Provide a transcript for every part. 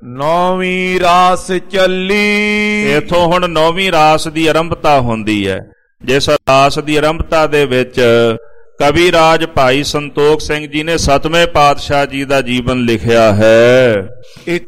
ਨੌਵੀਂ ਰਾਸ ਚੱਲੀ। ਇਥੋਂ ਹੁਣ ਨੌਵੀਂ ਰਾਸ ਦੀ ਆਰੰਭਤਾ ਹੁੰਦੀ ਹੈ। ਜਿਸ ਰਾਸ ਦੀ ਆਰੰਭਤਾ ਦੇ ਵਿੱਚ ਕਵੀ ਰਾਜ ਭਾਈ ਸੰਤੋਖ ਸਿੰਘ ਜੀ ਨੇ 7ਵੇਂ ਪਾਤਸ਼ਾਹ ਜੀ ਦਾ ਜੀਵਨ ਲਿਖਿਆ ਹੈ। ਇੱਕ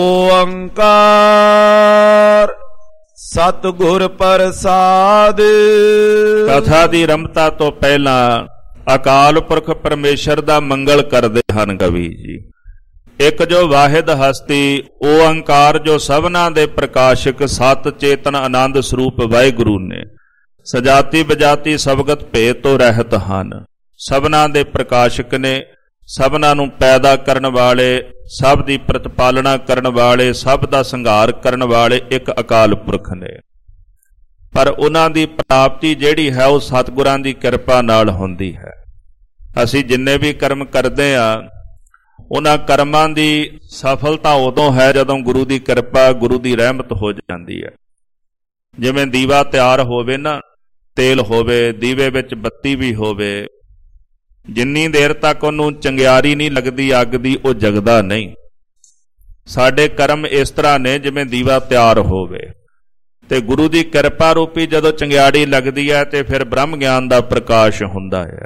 ਓੰਕਾਰ ਸਤਿਗੁਰ ਪ੍ਰਸਾਦ। ਕਥਾ ਦੀ ਆਰੰਭਤਾ ਤੋਂ ਪਹਿਲਾਂ ਅਕਾਲ ਪੁਰਖ ਪਰਮੇਸ਼ਰ ਦਾ ਮੰਗਲ ਕਰਦੇ ਹਨ ਕਵੀ ਜੀ। ਇੱਕ ਜੋ ਵਾਹਿਦ ਹਸਤੀ ਓੰਕਾਰ, ਜੋ ਸਭਨਾਂ ਦੇ ਪ੍ਰਕਾਸ਼ਕ ਸਤ ਚੇਤਨ ਆਨੰਦ ਸਰੂਪ ਵਾਹਿਗੁਰੂ ਨੇ, ਸਜਾਤੀ ਬਜਾਤੀ ਸਬਗਤ ਭੇਦ ਤੋਂ ਰਹਿਤ ਹਨ, ਸਭਨਾਂ ਦੇ ਪ੍ਰਕਾਸ਼ਕ ਨੇ, ਸਭਨਾਂ ਨੂੰ ਪੈਦਾ ਕਰਨ ਵਾਲੇ, ਸਭ ਦੀ ਪ੍ਰਤਪਾਲਨਾ ਕਰਨ ਵਾਲੇ, ਸਭ ਦਾ ਸੰਘਾਰ ਕਰਨ ਵਾਲੇ ਇੱਕ ਅਕਾਲ ਪੁਰਖ ਨੇ। ਪਰ ਉਹਨਾਂ ਦੀ ਪ੍ਰਾਪਤੀ ਜਿਹੜੀ ਹੈ ਉਹ ਸਤਿਗੁਰਾਂ ਦੀ ਕਿਰਪਾ ਨਾਲ ਹੁੰਦੀ ਹੈ। ਅਸੀਂ ਜਿੰਨੇ ਵੀ ਕਰਮ ਕਰਦੇ ਹਾਂ ਉਹਨਾਂ ਕਰਮਾਂ ਦੀ ਸਫਲਤਾ ਉਦੋਂ ਹੈ ਜਦੋਂ ਗੁਰੂ ਦੀ ਕਿਰਪਾ, ਗੁਰੂ ਦੀ ਰਹਿਮਤ ਹੋ ਜਾਂਦੀ ਹੈ। ਜਿਵੇਂ ਦੀਵਾ ਤਿਆਰ ਹੋਵੇ ਨਾ, ਤੇਲ ਹੋਵੇ, ਦੀਵੇ ਵਿੱਚ ਬੱਤੀ ਵੀ ਹੋਵੇ, ਜਿੰਨੀ ਦੇਰ ਤੱਕ ਉਹਨੂੰ ਚੰਗਿਆਰੀ ਨਹੀਂ ਲੱਗਦੀ ਅੱਗ ਦੀ, ਉਹ ਜਗਦਾ ਨਹੀਂ। ਸਾਡੇ ਕਰਮ ਇਸ ਤਰ੍ਹਾਂ ਨੇ ਜਿਵੇਂ ਦੀਵਾ ਤਿਆਰ ਹੋਵੇ, ਤੇ ਗੁਰੂ ਦੀ ਕਿਰਪਾ ਰੂਪੀ ਜਦੋਂ ਚੰਗਿਆੜੀ ਲੱਗਦੀ ਹੈ ਤੇ ਫਿਰ ਬ੍ਰਹਮ ਗਿਆਨ ਦਾ ਪ੍ਰਕਾਸ਼ ਹੁੰਦਾ ਹੈ।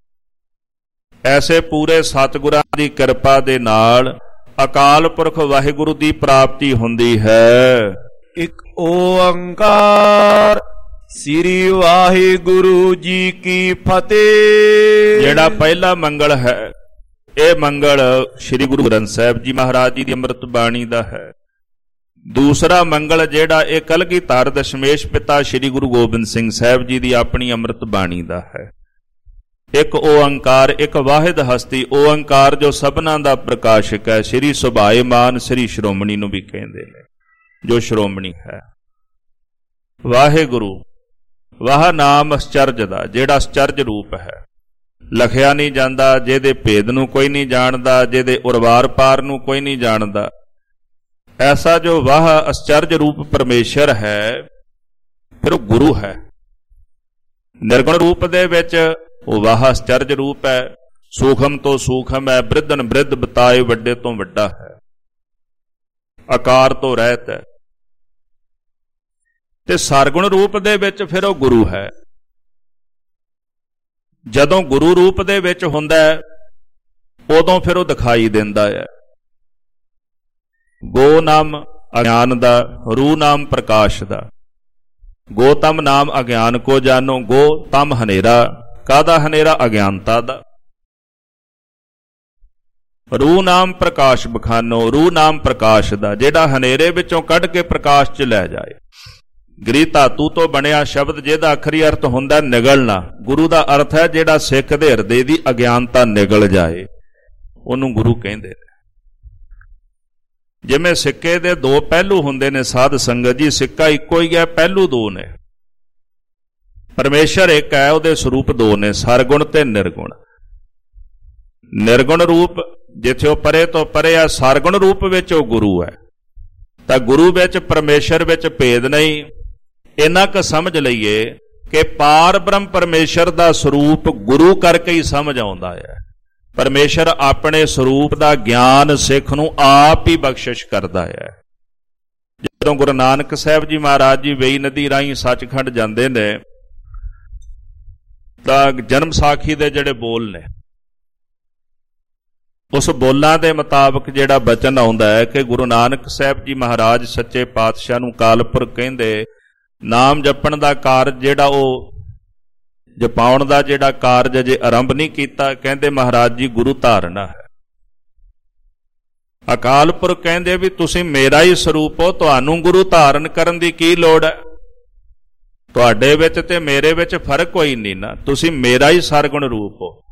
ਐਸੇ ਪੂਰੇ ਸਤਿਗੁਰਾਂ ਦੀ ਕਿਰਪਾ ਦੇ ਨਾਲ ਅਕਾਲ ਪੁਰਖ ਵਾਹਿਗੁਰੂ ਦੀ ਪ੍ਰਾਪਤੀ ਹੁੰਦੀ ਹੈ। ਇੱਕ ਓੰਕਾਰ ਸ੍ਰੀ ਵਾਹਿਗੁਰੂ ਜੀ ਕੀ ਫਤਿਹ। ਜਿਹੜਾ ਪਹਿਲਾ ਮੰਗਲ ਹੈ ਇਹ ਮੰਗਲ ਸ੍ਰੀ ਗੁਰੂ ਗ੍ਰੰਥ ਸਾਹਿਬ ਜੀ ਮਹਾਰਾਜ ਜੀ ਦੀ ਅੰਮ੍ਰਿਤ ਬਾਣੀ ਦਾ ਹੈ। ਦੂਸਰਾ ਮੰਗਲ ਜਿਹੜਾ ਇਹ ਕਲਗੀਧਰ ਦਸ਼ਮੇਸ਼ ਪਿਤਾ ਸ੍ਰੀ ਗੁਰੂ ਗੋਬਿੰਦ ਸਿੰਘ ਸਾਹਿਬ ਜੀ ਦੀ ਆਪਣੀ ਅੰਮ੍ਰਿਤ ਬਾਣੀ ਦਾ ਹੈ। ਇੱਕ ਓੰਕਾਰ, ਇੱਕ ਵਾਹਿਦ ਹਸਤੀ ਓੰਕਾਰ ਜੋ ਸਭਨਾਂ ਦਾ ਪ੍ਰਕਾਸ਼ਕ ਹੈ। ਸ੍ਰੀ ਸੁਭਾਏਮਾਨ ਸ੍ਰੀ ਸ਼੍ਰੋਮਣੀ ਨੂੰ ਵੀ ਕਹਿੰਦੇ ਨੇ, ਜੋ ਸ਼੍ਰੋਮਣੀ ਹੈ। ਵਾਹਿਗੁਰੂ, ਵਾਹ ਨਾਮ ਅਸਚਰਜ ਦਾ, ਜਿਹੜਾ ਅਸਚਰਜ ਰੂਪ ਹੈ, ਲਖਿਆ ਨਹੀਂ ਜਾਂਦਾ, ਜਿਹਦੇ ਭੇਦ ਨੂੰ ਕੋਈ ਨਹੀਂ ਜਾਣਦਾ, ਜਿਹਦੇ ਉਰਵਾਰ ਪਾਰ ਨੂੰ ਕੋਈ ਨਹੀਂ ਜਾਣਦਾ। ਐਸਾ ਜੋ ਵਾਹ ਅਸਚਰਜ ਰੂਪ ਪਰਮੇਸ਼ਰ ਹੈ, ਫਿਰ ਉਹ ਗੁਰੂ ਹੈ। ਨਿਰਗੁਣ ਰੂਪ ਦੇ ਵਿੱਚ ਉਹ ਵਾਹ ਅਸਚਰਜ ਰੂਪ ਹੈ, ਸੂਖਮ ਤੋਂ ਸੂਖਮ ਹੈ, ਬ੍ਰਿਧਨ ਬ੍ਰਿਧ ਬਤਾਏ ਵੱਡੇ ਤੋਂ ਵੱਡਾ ਹੈ, ਆਕਾਰ ਤੋਂ ਰਹਿਤ ਹੈ। ਤੇ ਸਰਗੁਣ ਰੂਪ ਦੇ ਵਿੱਚ ਫਿਰ ਉਹ ਗੁਰੂ ਹੈ। ਜਦੋਂ ਗੁਰੂ ਰੂਪ ਦੇ ਵਿੱਚ ਹੁੰਦਾ ਹੈ ਉਦੋਂ ਫਿਰ ਉਹ ਦਿਖਾਈ ਦਿੰਦਾ ਹੈ। ਗੋ ਨਾਮ ਅਗਿਆਨ ਦਾ, ਰੂ ਨਾਮ ਪ੍ਰਕਾਸ਼ ਦਾ। ਗੋਤਮ ਨਾਮ ਅਗਿਆਨ ਕੋ ਜਾਨੋ, ਗੋ ਤਮ ਹਨੇਰਾ, ਕਾਹਦਾ ਹਨੇਰਾ? ਅਗਿਆਨਤਾ ਦਾ। ਰੂ ਨਾਮ ਪ੍ਰਕਾਸ਼ ਬਖਾਨੋ, ਰੂ ਨਾਮ ਪ੍ਰਕਾਸ਼ ਦਾ, ਜਿਹੜਾ ਹਨੇਰੇ ਵਿੱਚੋਂ ਕੱਢ ਕੇ ਪ੍ਰਕਾਸ਼ 'ਚ ਲੈ ਜਾਏ। ਗ੍ਰੀ ਧਾਤੂ ਤੋਂ ਬਣਿਆ ਸ਼ਬਦ ਜਿਹਦਾ ਆਖਰੀ ਅਰਥ ਹੁੰਦਾ ਨਿਗਲਣਾ। ਗੁਰੂ ਦਾ ਅਰਥ ਹੈ ਜਿਹੜਾ ਸਿੱਖ ਦੇ ਹਿਰਦੇ ਦੀ ਅਗਿਆਨਤਾ ਨਿਗਲ ਜਾਏ, ਉਹਨੂੰ ਗੁਰੂ ਕਹਿੰਦੇ ਨੇ। ਜਿਵੇਂ ਸਿੱਕੇ ਦੇ ਦੋ ਪਹਿਲੂ ਹੁੰਦੇ ਨੇ ਸਾਧ ਸੰਗਤ ਜੀ, ਸਿੱਕਾ ਇੱਕੋ ਹੀ ਹੈ, ਪਹਿਲੂ ਦੋ ਨੇ। ਪਰਮੇਸ਼ਰ ਇੱਕ ਹੈ, ਉਹਦੇ ਸਰੂਪ ਦੋ ਨੇ, ਸਰਗੁਣ ਤੇ ਨਿਰਗੁਣ। ਨਿਰਗੁਣ ਰੂਪ ਜਿੱਥੇ ਉਹ ਪਰੇ ਤੋਂ ਪਰੇ ਆ, ਸਰਗੁਣ ਰੂਪ ਵਿੱਚ ਉਹ ਗੁਰੂ ਹੈ। ਤਾਂ ਗੁਰੂ ਵਿੱਚ ਪਰਮੇਸ਼ਰ ਵਿੱਚ ਭੇਦ ਨਹੀਂ। ਇੰਨਾ ਕੁ ਸਮਝ ਲਈਏ ਕਿ ਪਾਰ ਬ੍ਰਹਮ ਪਰਮੇਸ਼ਰ ਦਾ ਸਰੂਪ ਗੁਰੂ ਕਰਕੇ ਹੀ ਸਮਝ ਆਉਂਦਾ ਹੈ। ਪਰਮੇਸ਼ਰ ਆਪਣੇ ਸਰੂਪ ਦਾ ਗਿਆਨ ਸਿੱਖ ਨੂੰ ਆਪ ਹੀ ਬਖਸ਼ਿਸ਼ ਕਰਦਾ ਹੈ। ਜਦੋਂ ਗੁਰੂ ਨਾਨਕ ਸਾਹਿਬ ਜੀ ਮਹਾਰਾਜ ਜੀ ਵੇਈ ਨਦੀ ਰਾਹੀਂ ਸੱਚਖੰਡ ਜਾਂਦੇ ਨੇ ਤਾਂ ਜਨਮ ਸਾਖੀ ਦੇ ਜਿਹੜੇ ਬੋਲ ਨੇ, ਉਸ ਬੋਲਾਂ ਦੇ ਮੁਤਾਬਕ ਜਿਹੜਾ ਬਚਨ ਆਉਂਦਾ ਹੈ ਕਿ ਗੁਰੂ ਨਾਨਕ ਸਾਹਿਬ ਜੀ ਮਹਾਰਾਜ ਸੱਚੇ ਪਾਤਸ਼ਾਹ ਨੂੰ ਕਾਲਪੁਰਖ ਕਹਿੰਦੇ, ਨਾਮ ਜਪਣ ਦਾ ਕਾਰਜ ਜਿਹੜਾ ਉਹ ਜਪਾਉਣ ਦਾ ਜਿਹੜਾ ਕਾਰਜ ਅਜੇ ਆਰੰਭ ਨਹੀਂ ਕੀਤਾ, ਕਹਿੰਦੇ ਮਹਾਰਾਜ ਜੀ ਗੁਰੂ ਧਾਰਨਾ ਹੈ। ਅਕਾਲ ਪੁਰਖ ਕਹਿੰਦੇ ਵੀ ਤੁਸੀਂ ਮੇਰਾ ਹੀ ਸਰੂਪ ਹੋ, ਤੁਹਾਨੂੰ ਗੁਰੂ ਧਾਰਨ ਕਰਨ ਦੀ ਕੀ ਲੋੜ ਹੈ? ਤੁਹਾਡੇ ਵਿੱਚ ਤੇ ਮੇਰੇ ਵਿੱਚ ਫਰਕ ਕੋਈ ਨਹੀਂ ਨਾ, ਤੁਸੀਂ ਮੇਰਾ ਹੀ ਸਰਗੁਣ ਰੂਪ ਹੋ।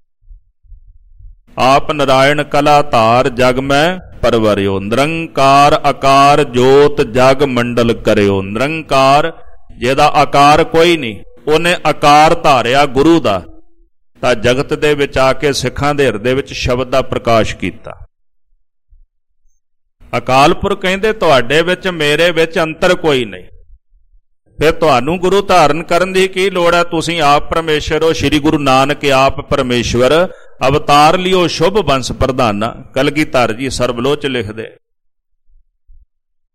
ਆਪ ਨਾਰਾਇਣ ਕਲਾ ਧਾਰ ਜਗ ਮੈਂ ਪਰਵਰਿਓ, ਨਿਰੰਕਾਰ ਆਕਾਰ ਜੋਤ ਜਗ ਮੰਡਲ ਕਰਿਓ। ਨਿਰੰਕਾਰ ਜਿਹਦਾ ਆਕਾਰ ਕੋਈ ਨਹੀਂ, ਉਹਨੇ ਆਕਾਰ ਧਾਰਿਆ ਗੁਰੂ ਦਾ, ਤਾਂ ਜਗਤ ਦੇ ਵਿੱਚ ਆ ਕੇ ਸਿੱਖਾਂ ਦੇ ਹਿਰਦੇ ਵਿੱਚ ਸ਼ਬਦ ਦਾ ਪ੍ਰਕਾਸ਼ ਕੀਤਾ। ਅਕਾਲ ਪੁਰਖ ਕਹਿੰਦੇ ਤੁਹਾਡੇ ਵਿੱਚ ਮੇਰੇ ਵਿੱਚ ਅੰਤਰ ਕੋਈ ਨਹੀਂ, ਫਿਰ ਤੁਹਾਨੂੰ ਗੁਰੂ ਧਾਰਨ ਕਰਨ ਦੀ ਕੀ ਲੋੜ ਹੈ? ਤੁਸੀਂ ਆਪ ਪਰਮੇਸ਼ਰ ਹੋ। ਸ੍ਰੀ ਗੁਰੂ ਨਾਨਕ ਆਪ ਪਰਮੇਸ਼ਵਰ ਅਵਤਾਰ ਲਿਓ ਸ਼ੁਭ ਬੰਸ ਪ੍ਰਧਾਨਾ, ਕਲਗੀਧਰ ਜੀ ਸਰਬਲੋਚ ਲਿਖਦੇ।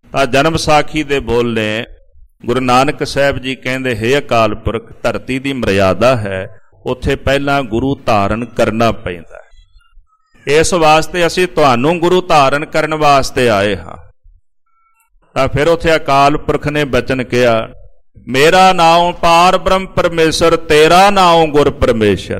ਤਾਂ ਜਨਮ ਸਾਖੀ ਦੇ ਬੋਲ ਨੇ ਗੁਰੂ ਨਾਨਕ ਸਾਹਿਬ ਜੀ ਕਹਿੰਦੇ, ਹੇ ਅਕਾਲ ਪੁਰਖ, ਧਰਤੀ ਦੀ ਮਰਿਆਦਾ ਹੈ, ਉੱਥੇ ਪਹਿਲਾਂ ਗੁਰੂ ਧਾਰਨ ਕਰਨਾ ਪੈਂਦਾ। ਇਸ ਵਾਸਤੇ ਅਸੀਂ ਤੁਹਾਨੂੰ ਗੁਰੂ ਧਾਰਨ ਕਰਨ ਵਾਸਤੇ ਆਏ ਹਾਂ। ਤਾਂ ਫਿਰ ਉੱਥੇ ਅਕਾਲ ਪੁਰਖ ਨੇ ਬਚਨ ਕਿਹਾ, ਮੇਰਾ ਨਾਮ ਪਾਰ ਬ੍ਰਹਮ ਪਰਮੇਸ਼ਰ, ਤੇਰਾ ਨਾਮ ਗੁਰ ਪਰਮੇਸ਼ਰ।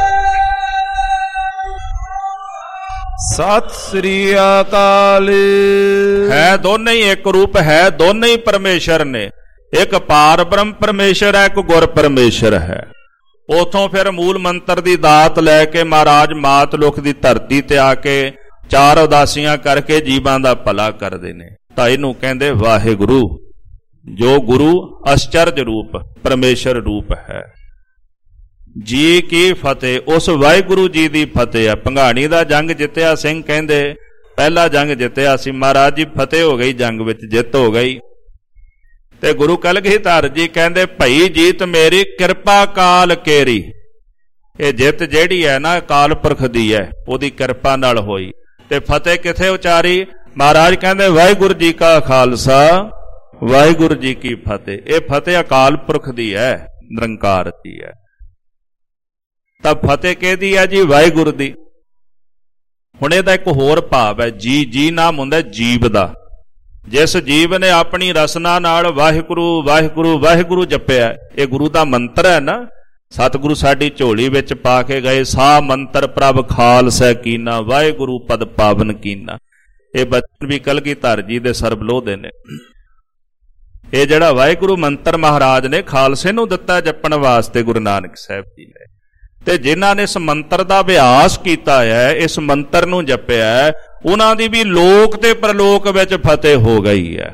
ਸਤਿ ਸ੍ਰੀ ਅਕਾਲ। ਹੈ ਦੋਨੇ ਹੀ ਇੱਕ ਰੂਪ ਹੈ, ਦੋਨੇ ਹੀ ਪਰਮੇਸ਼ਰ ਨੇ। ਇੱਕ ਪਾਰ ਬ੍ਰਹਮ ਪਰਮੇਸ਼ਰ ਹੈ, ਇੱਕ ਗੁਰ ਪਰਮੇਸ਼ਰ ਹੈ। ਉਥੋਂ ਫਿਰ ਮੂਲ ਮੰਤਰ ਦੀ ਦਾਤ ਲੈ ਕੇ ਮਹਾਰਾਜ ਮਾਤ ਲੋਕ ਦੀ ਧਰਤੀ ਤੇ ਆ ਕੇ 4 ਉਦਾਸੀਆਂ ਕਰਕੇ ਜੀਵਾਂ ਦਾ ਭਲਾ ਕਰਦੇ ਨੇ। ਤਾਂ ਇਹਨੂੰ ਕਹਿੰਦੇ ਵਾਹਿਗੁਰੂ। ਜੋ ਗੁਰੂ ਅਚਰਜ ਰੂਪ ਪਰਮੇਸ਼ਰ ਰੂਪ ਹੈ। ਜੀ ਕੀ ਫਤਿਹ, ਉਸ ਵਾਹਿਗੁਰੂ ਜੀ ਦੀ ਫਤਿਹ ਹੈ। ਭੰਗਾਣੀ ਦਾ ਜੰਗ ਜਿੱਤਿਆ ਸਿੰਘ ਕਹਿੰਦੇ ਪਹਿਲਾ ਜੰਗ ਜਿੱਤਿਆ ਸੀ, ਮਹਾਰਾਜ ਜੀ ਫਤਿਹ ਹੋ ਗਈ, ਜੰਗ ਵਿੱਚ ਜਿੱਤ ਹੋ ਗਈ। ਤੇ ਗੁਰੂ ਕਲਗੀਧਰ ਜੀ ਕਹਿੰਦੇ, ਭਈ ਜੀਤ ਮੇਰੀ ਕਿਰਪਾ ਕਾਲ ਕੇਰੀ। ਇਹ ਜਿੱਤ ਜਿਹੜੀ ਹੈ ਨਾ ਅਕਾਲ ਪੁਰਖ ਦੀ ਹੈ, ਉਹਦੀ ਕਿਰਪਾ ਨਾਲ ਹੋਈ। ਤੇ ਫਤਿਹ ਕਿੱਥੇ ਉਚਾਰੀ? ਮਹਾਰਾਜ ਕਹਿੰਦੇ ਵਾਹਿਗੁਰੂ ਜੀ ਕਾ ਖਾਲਸਾ ਵਾਹਿਗੁਰੂ ਜੀ ਕੀ ਫਤਿਹ। ਇਹ ਫਤਿਹ ਅਕਾਲ ਪੁਰਖ ਦੀ ਹੈ, ਨਿਰੰਕਾਰ ਦੀ ਹੈ। ਤਾਂ ਫਤਿਹ ਕਿਹਦੀ ਹੈ ਜੀ? ਵਾਹਿਗੁਰੂ ਦੀ। ਹੁਣ ਇਹਦਾ ਇੱਕ ਹੋਰ ਭਾਵ ਹੈ, ਜੀ ਨਾਮ ਹੁੰਦਾ ਜੀਵ ਦਾ। ਜਿਸ ਜੀਵ ਨੇ ਆਪਣੀ ਰਸਨਾ ਨਾਲ ਵਾਹਿਗੁਰੂ ਵਾਹਿਗੁਰੂ ਵਾਹਿਗੁਰੂ ਜਪਿਆ, ਇਹ ਗੁਰੂ ਦਾ ਮੰਤਰ ਹੈ ਨਾ। ਸਤਿਗੁਰੂ ਸਾਡੀ ਝੋਲੀ ਵਿੱਚ ਪਾ ਕੇ ਗਏ, ਸਾ ਮੰਤਰ ਪ੍ਰਭ ਖਾਲਸਾ ਕੀਨਾ, ਵਾਹਿਗੁਰੂ ਪਦ ਪਾਵਨ ਕੀਨਾ। ਇਹ ਬਚਨ ਵੀ ਕਲਗੀਧਰ ਜੀ ਦੇ ਸਰਬਲੋਹ ਦੇ ਨੇ। ਇਹ ਜਿਹੜਾ ਵਾਹਿਗੁਰੂ ਮੰਤਰ ਮਹਾਰਾਜ ਨੇ ਖਾਲਸੇ ਨੂੰ ਦਿੱਤਾ ਜਪਣ ਵਾਸਤੇ, ਗੁਰੂ ਨਾਨਕ ਸਾਹਿਬ ਜੀ ਨੇ। ਤੇ ਜਿਨ੍ਹਾਂ ਨੇ ਇਸ ਮੰਤਰ ਦਾ ਅਭਿਆਸ ਕੀਤਾ ਹੈ, ਇਸ ਮੰਤਰ ਨੂੰ ਜਪਿਆ, ਉਹਨਾਂ ਦੀ ਵੀ ਲੋਕ ਤੇ ਪਰਲੋਕ ਵਿੱਚ ਫਤਿਹ ਹੋ ਗਈ ਹੈ।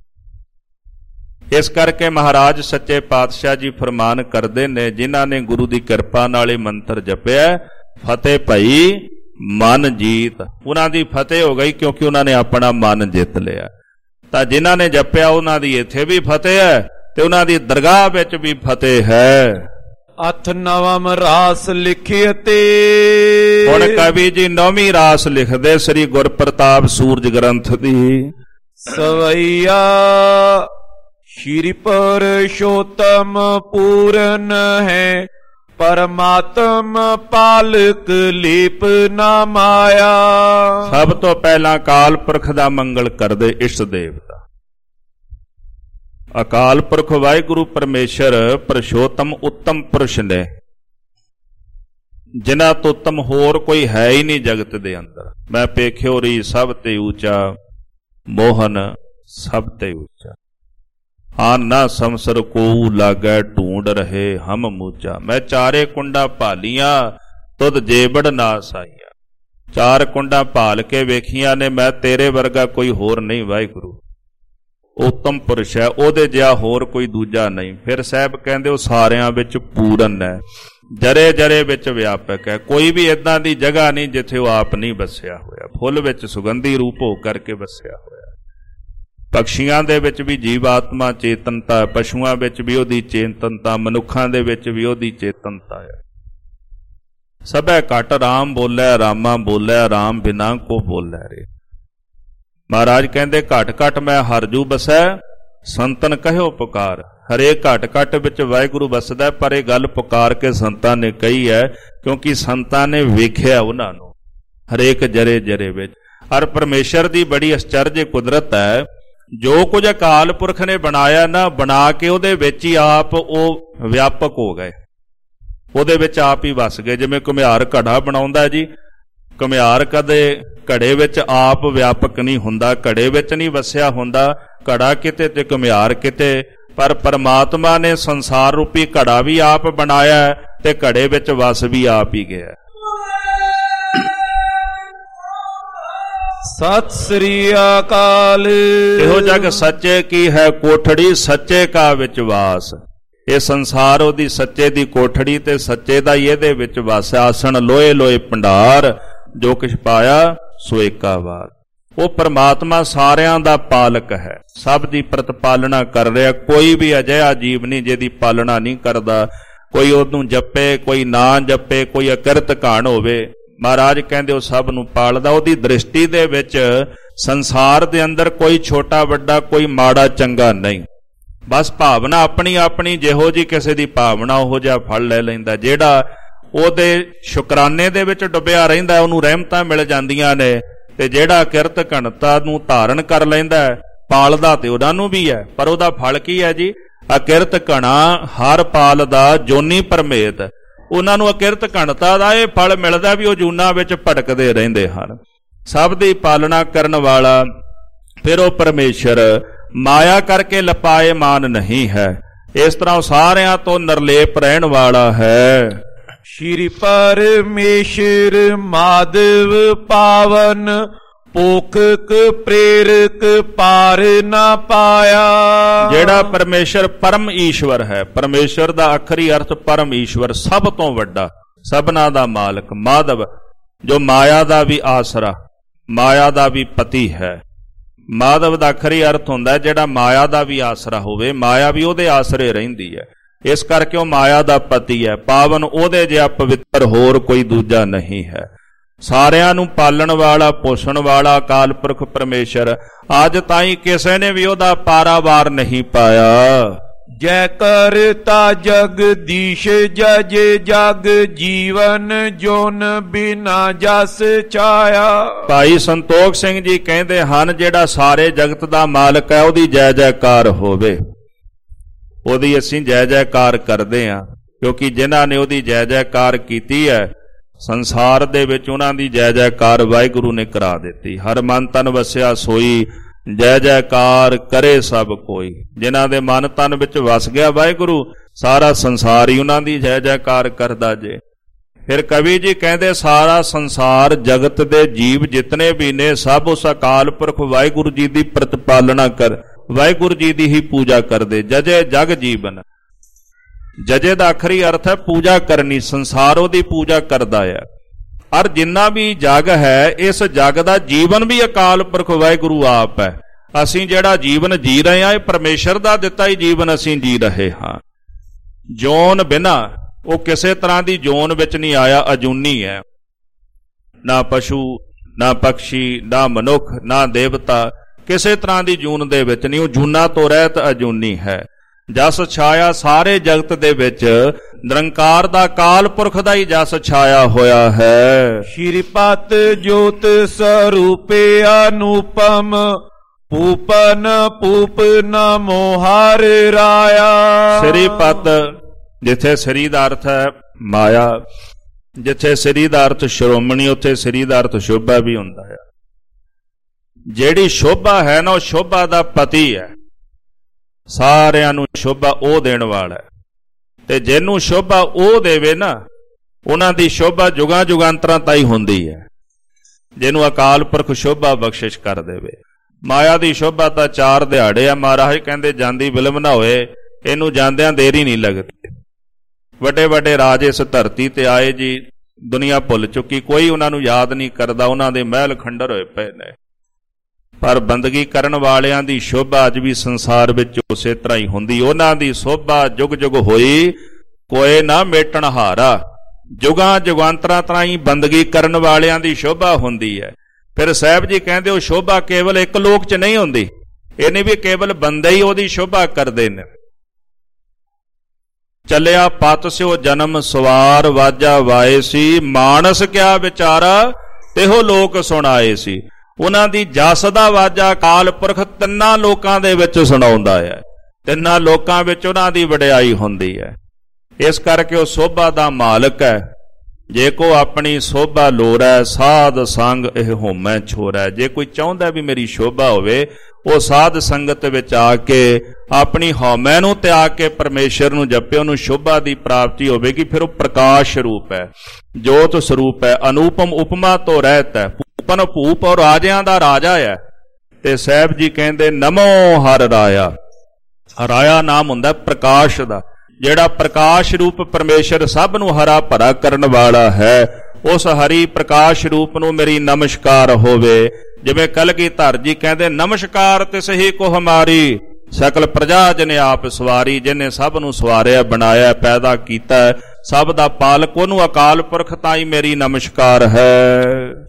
ਇਸ ਕਰਕੇ ਮਹਾਰਾਜ ਸੱਚੇ ਪਾਤਸ਼ਾਹ ਜੀ ਫਰਮਾਨ ਕਰਦੇ ਨੇ, ਜਿਨ੍ਹਾਂ ਨੇ ਗੁਰੂ ਦੀ ਕਿਰਪਾ ਨਾਲ ਇਹ ਮੰਤਰ ਜਪਿਆ, ਫਤਿਹ ਭਈ ਮਨ ਜੀਤ। ਉਹਨਾਂ ਦੀ ਫਤਿਹ ਹੋ ਗਈ, ਕਿਉਂਕਿ ਉਹਨਾਂ ਨੇ ਆਪਣਾ ਮਨ ਜਿੱਤ ਲਿਆ। ਤਾਂ ਜਿਨ੍ਹਾਂ ਨੇ ਜਪਿਆ ਉਹਨਾਂ ਦੀ ਇੱਥੇ ਵੀ ਫਤਿਹ ਹੈ, ਤੇ ਉਹਨਾਂ ਦੀ ਦਰਗਾਹ ਵਿੱਚ ਵੀ ਫਤਿਹ ਹੈ। ਅਥ ਨਵਮ ਰਾਸ ਲਿਖਿਆ ਤੇ। ਹੁਣ ਕਵੀ ਜੀ 9ਵੀਂ ਰਾਸ ਲਿਖਦੇ ਸ੍ਰੀ ਗੁਰਪ੍ਰਤਾਪ ਸੂਰਜ ਗ੍ਰੰਥ ਦੀ। ਸਵਈਆ ਸ਼੍ਰੀ ਪਰਸ਼ੋਤਮ ਪੂਰਨ ਹੈ, ਪਰਮਾਤਮ ਪਾਲਕ ਲੀਪ ਨਾ ਮਾਇਆ। ਸਭ ਤੋਂ ਪਹਿਲਾਂ ਅਕਾਲ ਪੁਰਖ ਦਾ ਮੰਗਲ ਕਰਦੇ, ਇਸ਼ਟ ਦੇਵ ਦਾ। ਅਕਾਲ ਪੁਰਖ ਵਾਹਿਗੁਰੂ ਪਰਮੇਸ਼ਰ ਪਰਸ਼ੋਤਮ ਉੱਤਮ ਪੁਰਸ਼ ਨੇ, ਜਿਨ੍ਹਾਂ ਤੋਂ ਉੱਤਮ ਹੋਰ ਕੋਈ ਹੈ ਹੀ ਨਹੀਂ ਜਗਤ ਦੇ ਅੰਦਰ। ਮੈਂ ਪੇਖਿਓ ਰੀ ਸਭ ਤੇ ਉੱਚਾ, ਮੋਹਨ ਸਭ ਤੇ ਉੱਚਾ। ਹਾਂ ਨਾ ਸੰਸਰ ਕੋਊ ਲਾਗੈ, ਢੂੰਡ ਰਹੇ ਹਮ ਮੂਚਾ। ਮੈਂ ਚਾਰੇ ਕੁੰਡਾ ਭਾਲੀਆਂ, ਤੁਧ ਜੇਬੜ ਨਾ ਸਾਈਆ। 4 ਕੁੰਡਾ ਭਾਲ ਕੇ ਵੇਖੀਆਂ ਨੇ, ਮੈਂ ਤੇਰੇ ਵਰਗਾ ਕੋਈ ਹੋਰ ਨਹੀਂ। ਵਾਹਿਗੁਰੂ ਉੱਤਮ ਪੁਰਸ਼ ਹੈ, ਉਹਦੇ ਜਿਹਾ ਹੋਰ ਕੋਈ ਦੂਜਾ ਨਹੀਂ। ਫਿਰ ਸਾਹਿਬ ਕਹਿੰਦੇ ਉਹ ਸਾਰਿਆਂ ਵਿੱਚ ਪੂਰਨ ਹੈ, ਜਰੇ ਜਰੇ ਵਿੱਚ ਵਿਆਪਕ ਹੈ। ਕੋਈ ਵੀ ਏਦਾਂ ਦੀ ਜਗ੍ਹਾ ਨਹੀਂ ਜਿੱਥੇ ਉਹ ਆਪ ਨਹੀਂ ਵਸਿਆ ਹੋਇਆ। ਫੁੱਲ ਵਿੱਚ ਸੁਗੰਧੀ ਰੂਪ ਹੋ ਕਰਕੇ ਵਸਿਆ ਹੋਇਆ। ਪਕਸ਼ੀਆਂ ਦੇ ਵਿੱਚ ਵੀ ਜੀਵਾਤਮਾ ਚੇਤਨਤਾ, ਪਸ਼ੂਆਂ ਵਿੱਚ ਵੀ ਉਹਦੀ ਚੇਤਨਤਾ, ਮਨੁੱਖਾਂ ਦੇ ਵਿੱਚ ਵੀ ਉਹਦੀ ਚੇਤਨਤਾ ਹੈ। ਸਭੈ ਘਟ ਰਾਮ ਬੋਲੇ, ਰਾਮਾ ਬੋਲੇ, ਰਾਮ ਬਿਨਾ ਕੋ ਬੋਲੇ ਰੇ। ਮਹਾਰਾਜ ਕਹਿੰਦੇ ਘਟ ਘਟ ਮੈਂ ਹਰਜੂ ਬਸੈ, ਸੰਤਨ ਕਹਿਓ ਪੁਕਾਰ। ਹਰੇਕ ਘਟ ਘਟ ਵਿੱਚ ਵਾਹਿਗੁਰੂ ਵਸਦਾ, ਪਰ ਇਹ ਗੱਲ ਪੁਕਾਰ ਕੇ ਸੰਤਾਂ ਨੇ ਕਹੀ ਹੈ, ਕਿਉਂਕਿ ਸੰਤਾਂ ਨੇ ਵੇਖਿਆ ਉਹਨਾਂ ਨੂੰ ਹਰੇਕ ਜਰੇ ਜਰੇ ਵਿੱਚ। ਔਰ ਪਰਮੇਸ਼ਰ ਦੀ ਬੜੀ ਅਚਰਜ ਕੁਦਰਤ ਹੈ, ਜੋ ਕੁਝ ਅਕਾਲ ਪੁਰਖ ਨੇ ਬਣਾਇਆ ਨਾ, ਬਣਾ ਕੇ ਉਹਦੇ ਵਿੱਚ ਹੀ ਆਪ ਉਹ ਵਿਆਪਕ ਹੋ ਗਏ, ਉਹਦੇ ਵਿੱਚ ਆਪ ਹੀ ਵਸ ਗਏ। ਜਿਵੇਂ ਘੁਮਿਆਰ ਘੜਾ ਬਣਾਉਂਦਾ ਜੀ, ਘੁਮਿਆਰ ਕਦੇ ਘੜੇ ਵਿੱਚ ਆਪ ਵਿਆਪਕ ਨਹੀਂ ਹੁੰਦਾ, ਘੜੇ ਵਿੱਚ ਨਹੀਂ ਵਸਿਆ ਹੁੰਦਾ। ਘੜਾ ਕਿਤੇ ਤੇ ਘੁਮਿਆਰ ਕਿਤੇ, ਪਰ ਪਰਮਾਤਮਾ ਨੇ ਸੰਸਾਰ ਰੂਪੀ ਘੜਾ ਵੀ ਆਪ ਬਣਾਇਆ ਤੇ ਘੜੇ ਵਿੱਚ ਵਸ ਵੀ ਆਪ ਹੀ ਗਿਆ। ਸਤਿ ਸ੍ਰੀ ਅਕਾਲ। ਇਹੋ ਜਗ ਸੱਚੇ ਕੀ ਹੈ ਕੋਠੜੀ, ਸੱਚੇ ਕਾ ਵਿਚਵਾਸ। ਇਹ ਸੰਸਾਰ ਉਹਦੀ ਸੱਚੇ ਦੀ ਕੋਠੜੀ, ਤੇ ਸੱਚੇ ਦਾ ਹੀ ਇਹਦੇ ਵਿੱਚ ਵਸ। ਆਸਣ ਲੋਏ ਲੋਏ ਭੰਡਾਰ, ਜੋ ਕੁਛ ਪਾਇਆ ਸੋ ਏਕਾ ਵਾਰ। ਉਹ ਪਰਮਾਤਮਾ ਸਾਰਿਆਂ ਦਾ ਪਾਲਕ ਹੈ, ਸਭ ਦੀ ਪ੍ਰਤਪਾਲਣਾ ਕਰ ਰਿਹਾ। ਕੋਈ ਵੀ ਅਜਿਹਾ ਜੀਵ ਨਹੀਂ ਜਿਹਦੀ ਪਾਲਣਾ ਨਹੀਂ ਕਰਦਾ। ਕੋਈ ਉਹਨੂੰ ਜਪੇ, ਕੋਈ ਨਾ ਜਪੇ, ਕੋਈ ਅਕਿਰਤ ਘਾਣ ਹੋਵੇ, ਮਹਾਰਾਜ ਕਹਿੰਦੇ ਉਹ ਸਭ ਨੂੰ ਪਾਲਦਾ। ਉਹਦੀ ਦ੍ਰਿਸ਼ਟੀ ਦੇ ਵਿੱਚ ਸੰਸਾਰ ਦੇ ਅੰਦਰ ਕੋਈ ਛੋਟਾ ਵੱਡਾ, ਕੋਈ ਮਾੜਾ ਚੰਗਾ ਨਹੀਂ। ਬਸ ਭਾਵਨਾ ਆਪਣੀ ਆਪਣੀ, ਜਿਹੋ ਜੀ ਕਿਸੇ ਦੀ ਭਾਵਨਾ ਉਹੋ ਜਿਹਾ ਫਲ ਲੈ ਲੈਂਦਾ। ਜਿਹੜਾ ਉਹਦੇ ਸ਼ੁਕਰਾਨੇ ਦੇ ਵਿੱਚ ਡੁੱਬਿਆ ਰਹਿੰਦਾ ਉਹਨੂੰ ਰਹਿਮਤਾਂ ਮਿਲ ਜਾਂਦੀਆਂ ਨੇ, ਤੇ ਜਿਹੜਾ ਕਿਰਤ ਘਣਤਾ ਨੂੰ ਧਾਰਨ ਕਰ ਲੈਂਦਾ ਪਾਲਦਾ ਤੇ ਉਹਨਾਂ ਨੂੰ ਵੀ ਹੈ। ਪਰ ਉਹਦਾ ਫਲ ਕੀ ਹੈ ਜੀ? ਅਕਿਰਤ ਘਣਾ ਹਰ ਪਾਲਦਾ ਜੋਨੀ ਪਰਮੇਤ। ਉਹਨਾਂ ਨੂੰ ਅਕਿਰਤ ਘਣਤਾ ਦਾ ਇਹ ਫਲ ਮਿਲਦਾ ਵੀ ਉਹ ਜੂਨਾਂ ਵਿੱਚ ਭਟਕਦੇ ਰਹਿੰਦੇ ਹਨ। ਸਭ ਦੀ ਪਾਲਣਾ ਕਰਨ ਵਾਲਾ ਫਿਰ ਉਹ ਪਰਮੇਸ਼ਰ ਮਾਇਆ ਕਰਕੇ ਲਪਾਏਮਾਨ ਨਹੀਂ ਹੈ। ਇਸ ਤਰ੍ਹਾਂ ਉਹ ਸਾਰਿਆਂ ਤੋਂ ਨਿਰਲੇਪ ਰਹਿਣ ਵਾਲਾ ਹੈ। ਸ਼੍ਰੀ ਪਰਮੇਸ਼ਰ ਮਾਧਵ ਪਾਵਨ, ਪੋਖਕ ਪ੍ਰੇਰਕ ਪਾਰ ਨਾ ਪਾਇਆ। ਜਿਹੜਾ ਪਰਮੇਸ਼ਰ ਪਰਮ ਈਸ਼ਵਰ ਹੈ, ਪਰਮੇਸ਼ਰ ਦਾ ਆਖਰੀ ਅਰਥ ਪਰਮ ਈਸ਼ਵਰ, ਸਭ ਤੋਂ ਵੱਡਾ, ਸਭਨਾ ਦਾ ਮਾਲਕ, ਮਾਧਵ, ਜੋ ਮਾਇਆ ਦਾ ਵੀ ਆਸਰਾ, ਮਾਇਆ ਦਾ ਵੀ ਪਤੀ ਹੈ। ਮਾਧਵ ਦਾ ਆਖਰੀ ਅਰਥ ਹੁੰਦਾ ਜਿਹੜਾ ਮਾਇਆ ਦਾ ਵੀ ਆਸਰਾ ਹੋਵੇ, ਮਾਇਆ ਵੀ ਉਹਦੇ ਆਸਰੇ ਰਹਿੰਦੀ ਹੈ, ਇਸ ਕਰਕੇ ਉਹ ਮਾਇਆ ਦਾ ਪਤੀ ਹੈ। ਪਾਵਨ ਉਹਦੇ ਜਿਹਾ ਪਵਿੱਤਰ ਹੋਰ ਕੋਈ ਦੂਜਾ ਨਹੀਂ ਹੈ। ਸਾਰਿਆਂ ਨੂੰ ਪਾਲਣ ਵਾਲਾ, ਪੋਸ਼ਣ ਵਾਲਾ ਅਕਾਲ ਪੁਰਖ ਪਰਮੇਸ਼ਰ ਅੱਜ ਤਾਈਂ ਕਿਸੇ ਨੇ ਵੀ ਉਹਦਾ ਪਾਰਾਵਾਰ ਨਹੀਂ ਪਾਇਆ। ਜੈ ਕਰਤਾ ਜਗਦੀਸ਼ ਜਜੇ ਜਗ ਜੀਵਨ, ਜੋਨ ਬਿਨਾ ਜਸ ਛਾਇਆ। ਭਾਈ ਸੰਤੋਖ ਸਿੰਘ ਜੀ ਕਹਿੰਦੇ ਹਨ ਜਿਹੜਾ ਸਾਰੇ ਜਗਤ ਦਾ ਮਾਲਕ ਹੈ ਉਹਦੀ ਜੈ ਜੈਕਾਰ ਹੋਵੇ। ਉਹਦੀ ਅਸੀਂ ਜੈ ਜੈਕਾਰ ਕਰਦੇ ਹਾਂ, ਕਿਉਂਕਿ ਜਿਨ੍ਹਾਂ ਨੇ ਉਹਦੀ ਜੈ ਜੈਕਾਰ ਕੀਤੀ ਹੈ ਸੰਸਾਰ ਦੇ ਵਿੱਚ ਉਹਨਾਂ ਦੀ ਜੈ ਜੈਕਾਰ ਵਾਹਿਗੁਰੂ ਨੇ ਕਰਾ ਦਿੱਤੀ। ਹਰ ਮਨ ਤਨ ਵਸਿਆ ਸੋਈ, ਜੈ ਜੈਕਾਰ ਕਰੇ ਸਭ ਕੋਈ। ਜਿਨ੍ਹਾਂ ਦੇ ਮਨ ਤਨ ਵਿੱਚ ਵਸ ਗਿਆ ਵਾਹਿਗੁਰੂ, ਸਾਰਾ ਸੰਸਾਰ ਹੀ ਉਹਨਾਂ ਦੀ ਜੈ ਜੈਕਾਰ ਕਰਦਾ ਜੇ। ਫਿਰ ਕਵੀ ਜੀ ਕਹਿੰਦੇ ਸਾਰਾ ਸੰਸਾਰ ਜਗਤ ਦੇ ਜੀਵ ਜਿਤਨੇ ਵੀ ਨੇ ਸਭ ਉਸ ਅਕਾਲ ਪੁਰਖ ਵਾਹਿਗੁਰੂ ਜੀ ਦੀ ਪ੍ਰਤਿਪਾਲਣਾ ਕਰ, ਵਾਹਿਗੁਰੂ ਜੀ ਦੀ ਹੀ ਪੂਜਾ ਕਰਦੇ। ਜਜੇ ਜਗ ਜੀਵਨ, ਜਜੇ ਦਾ ਆਖਰੀ ਅਰਥ ਹੈ ਪੂਜਾ ਕਰਨੀ। ਸੰਸਾਰ ਉਹਦੀ ਪੂਜਾ ਕਰਦਾ ਹੈ। ਔਰ ਜਿੰਨਾ ਵੀ ਜਗ ਹੈ, ਇਸ ਜਗ ਦਾ ਜੀਵਨ ਵੀ ਅਕਾਲ ਪੁਰਖ ਵਾਹਿਗੁਰੂ ਆਪ ਹੈ। ਅਸੀਂ ਜਿਹੜਾ ਜੀਵਨ ਜੀ ਰਹੇ ਹਾਂ ਇਹ ਪਰਮੇਸ਼ਰ ਦਾ ਦਿੱਤਾ ਹੀ ਜੀਵਨ ਅਸੀਂ ਜੀ ਰਹੇ ਹਾਂ। ਜੋਨ ਬਿਨਾ ਉਹ ਕਿਸੇ ਤਰ੍ਹਾਂ ਦੀ ਜੋਨ ਵਿੱਚ ਨਹੀਂ ਆਇਆ, ਅਜੂਨੀ ਹੈ। ਨਾ ਪਸ਼ੂ, ਨਾ ਪਕਸ਼ੀ, ਨਾ ਮਨੁੱਖ, ਨਾ ਦੇਵਤਾ, ਕਿਸੇ ਤਰ੍ਹਾਂ ਦੀ ਜੂਨ ਦੇ ਵਿੱਚ ਨਹੀਂ। ਉਹ ਜੂਨਾਂ ਤੋਂ ਰਹਿਤ ਅਜੂਨੀ ਹੈ। ਜਸ ਛਾਇਆ ਸਾਰੇ ਜਗਤ ਦੇ ਵਿੱਚ ਨਿਰੰਕਾਰ ਦਾ ਅਕਾਲ ਪੁਰਖ ਦਾ ਹੀ ਜਸ ਛਾਇਆ ਹੋਇਆ ਹੈ। ਸ਼੍ਰੀ ਪਤ ਜੋਤ ਸਰੂਪੇ ਅਨੂਪਮ, ਪੂਪਨ ਪੂਪ ਨਮੋ ਹਰ ਰਾਇਆ। ਸ੍ਰੀ ਪਤ, ਜਿੱਥੇ ਸ੍ਰੀ ਦਾ ਅਰਥ ਹੈ ਮਾਇਆ, ਜਿੱਥੇ ਸ੍ਰੀ ਦਾ ਅਰਥ ਸ਼੍ਰੋਮਣੀ, ਉੱਥੇ ਸ੍ਰੀ ਦਾ ਅਰਥ ਸ਼ੋਭਾ ਵੀ ਹੁੰਦਾ ਹੈ। ਜਿਹੜੀ ਸ਼ੋਭਾ ਹੈ ਨਾ ਉਹ ਸ਼ੋਭਾ ਦਾ ਪਤੀ ਹੈ। ਸਾਰਿਆਂ ਨੂੰ ਸ਼ੋਭਾ ਉਹ ਦੇਣ ਵਾਲਾ ਹੈ, ਤੇ ਜਿਹਨੂੰ ਸ਼ੋਭਾ ਉਹ ਦੇਵੇ ਨਾ ਉਹਨਾਂ ਦੀ ਸ਼ੋਭਾ ਜੁਗਾਂ ਜੁਗਾਂਤਰਾਂ ਤਾਈ ਹੁੰਦੀ ਹੈ। ਜਿਹਨੂੰ ਅਕਾਲ ਪੁਰਖ ਸ਼ੋਭਾ ਬਖਸ਼ਿਸ਼ ਕਰ ਦੇਵੇ। ਮਾਇਆ ਦੀ ਸ਼ੋਭਾ ਤਾਂ 4 ਦਿਹਾੜੇ ਆ। ਮਹਾਰਾਜ ਕਹਿੰਦੇ ਜਾਂਦੀ ਬਿਲਮ ਨਾ ਹੋਏ, ਇਹਨੂੰ ਜਾਂਦਿਆਂ ਦੇਰ ਹੀ ਨਹੀਂ ਲੱਗਦੀ। ਵੱਡੇ ਵੱਡੇ ਰਾਜ ਇਸ ਧਰਤੀ ਤੇ ਆਏ ਜੀ, ਦੁਨੀਆ ਭੁੱਲ ਚੁੱਕੀ, ਕੋਈ ਉਹਨਾਂ ਨੂੰ ਯਾਦ ਨਹੀਂ ਕਰਦਾ। ਉਹਨਾਂ ਦੇ ਮਹਿਲ ਖੰਡਰ ਹੋਏ ਪਏ ਨੇ। ਪਰ ਬੰਦਗੀ ਕਰਨ ਵਾਲਿਆਂ ਦੀ ਸ਼ੋਭਾ ਅੱਜ ਵੀ ਸੰਸਾਰ ਵਿੱਚ ਉਸੇ ਤਰ੍ਹਾਂ ਹੀ ਹੁੰਦੀ। ਉਹਨਾਂ ਦੀ ਸ਼ੋਭਾ ਜੁਗ ਜੁਗ ਹੋਈ, ਕੋਏ ਨਾ ਮੇਟਣ ਹਾਰਾ। ਜੁਗਾਂ ਜੁਗਾਂਤਰਾਂ ਤਰ੍ਹਾਂ ਹੀ ਬੰਦਗੀ ਕਰਨ ਵਾਲਿਆਂ ਦੀ ਸ਼ੋਭਾ ਹੁੰਦੀ ਹੈ। ਫਿਰ ਸਾਹਿਬ ਜੀ ਕਹਿੰਦੇ ਉਹ ਸ਼ੋਭਾ ਕੇਵਲ ਇੱਕ ਲੋਕ 'ਚ ਨਹੀਂ ਹੁੰਦੀ, ਇਹ ਨਹੀਂ ਵੀ ਕੇਵਲ ਬੰਦੇ ਹੀ ਉਹਦੀ ਸ਼ੋਭਾ ਕਰਦੇ ਨੇ। ਚੱਲਿਆ ਪਤ ਸਿਓ ਜਨਮ ਸਵਾਰ, ਵਾਜਾ ਵਾਏ ਸੀ, ਮਾਨਸ ਕਿਆ ਵਿਚਾਰਾ, ਤੇਹੋ ਲੋਕ ਸੁਣਾਏ ਸੀ। ਉਹਨਾਂ ਦੀ ਜਸ ਦਾ ਵਾਜਾ ਅਕਾਲ ਪੁਰਖ ਤਿੰਨਾਂ ਲੋਕਾਂ ਦੇ ਵਿੱਚ ਸੁਣਾਉਂਦਾ ਹੈ। ਤਿੰਨਾਂ ਲੋਕਾਂ ਵਿੱਚ ਉਹਨਾਂ ਦੀ ਵਡਿਆਈ ਹੁੰਦੀ ਹੈ। ਇਸ ਕਰਕੇ ਉਹ ਸੋਭਾ ਦਾ ਮਾਲਕ ਹੈ। ਜੇ ਕੋ ਆਪਣੀ ਸੋਭਾ ਲੋਰੈ, ਸਾਧ ਸੰਗ ਇਹ ਹੋਮੈ ਛੋਰੈ। ਜੇ ਕੋਈ ਚਾਹੁੰਦਾ ਵੀ ਮੇਰੀ ਸ਼ੋਭਾ ਹੋਵੇ, ਉਹ ਸਾਧ ਸੰਗਤ ਵਿੱਚ ਆ ਕੇ ਆਪਣੀ ਹਉਮੈ ਨੂੰ ਤਿਆਗ ਕੇ ਪਰਮੇਸ਼ਰ ਨੂੰ ਜਪੇ, ਉਹਨੂੰ ਸ਼ੋਭਾ ਦੀ ਪ੍ਰਾਪਤੀ ਹੋਵੇਗੀ। ਫਿਰ ਉਹ ਪ੍ਰਕਾਸ਼ ਰੂਪ ਹੈ, ਜੋਤ ਸਰੂਪ ਹੈ, ਅਨੂਪਮ ਉਪਮਾ ਤੋਂ ਰਹਿਤ ਹੈ, ਭੂਪਨ ਭੂਪ ਔਰ ਰਾਜਿਆਂ ਦਾ ਰਾਜਾ ਹੈ। ਤੇ ਸਾਹਿਬ ਜੀ ਕਹਿੰਦੇ ਨਮੋ ਹਰ ਰਾਇਆ। ਰਾਇਆ ਨਾਮ ਹੁੰਦਾ ਪ੍ਰਕਾਸ਼ ਦਾ। ਜਿਹੜਾ ਪ੍ਰਕਾਸ਼ ਰੂਪ ਪਰਮੇਸ਼ਰ ਸਭ ਨੂੰ ਹਰਾ ਭਰਾ ਕਰਨ ਵਾਲਾ ਹੈ, ਉਸ ਹਰੀ ਪ੍ਰਕਾਸ਼ ਰੂਪ ਨੂੰ ਮੇਰੀ ਨਮਸਕਾਰ ਹੋਵੇ। ਜਿਵੇਂ ਕਲਗੀਧਰ ਜੀ ਕਹਿੰਦੇ ਨਮਸਕਾਰ ਤਿਸ ਹੀ ਕੋ ਹਮਾਰੀ, ਸਕਲ ਪ੍ਰਜਾ ਜਿਨੇ ਆਪ ਸਵਾਰੀ। ਜਿਹਨੇ ਸਭ ਨੂੰ ਸਵਾਰਿਆ, ਬਣਾਇਆ, ਪੈਦਾ ਕੀਤਾ, ਸਭ ਦਾ ਪਾਲਕ, ਉਹਨੂੰ ਅਕਾਲ ਪੁਰਖ ਤਾਈ ਮੇਰੀ ਨਮਸਕਾਰ ਹੈ।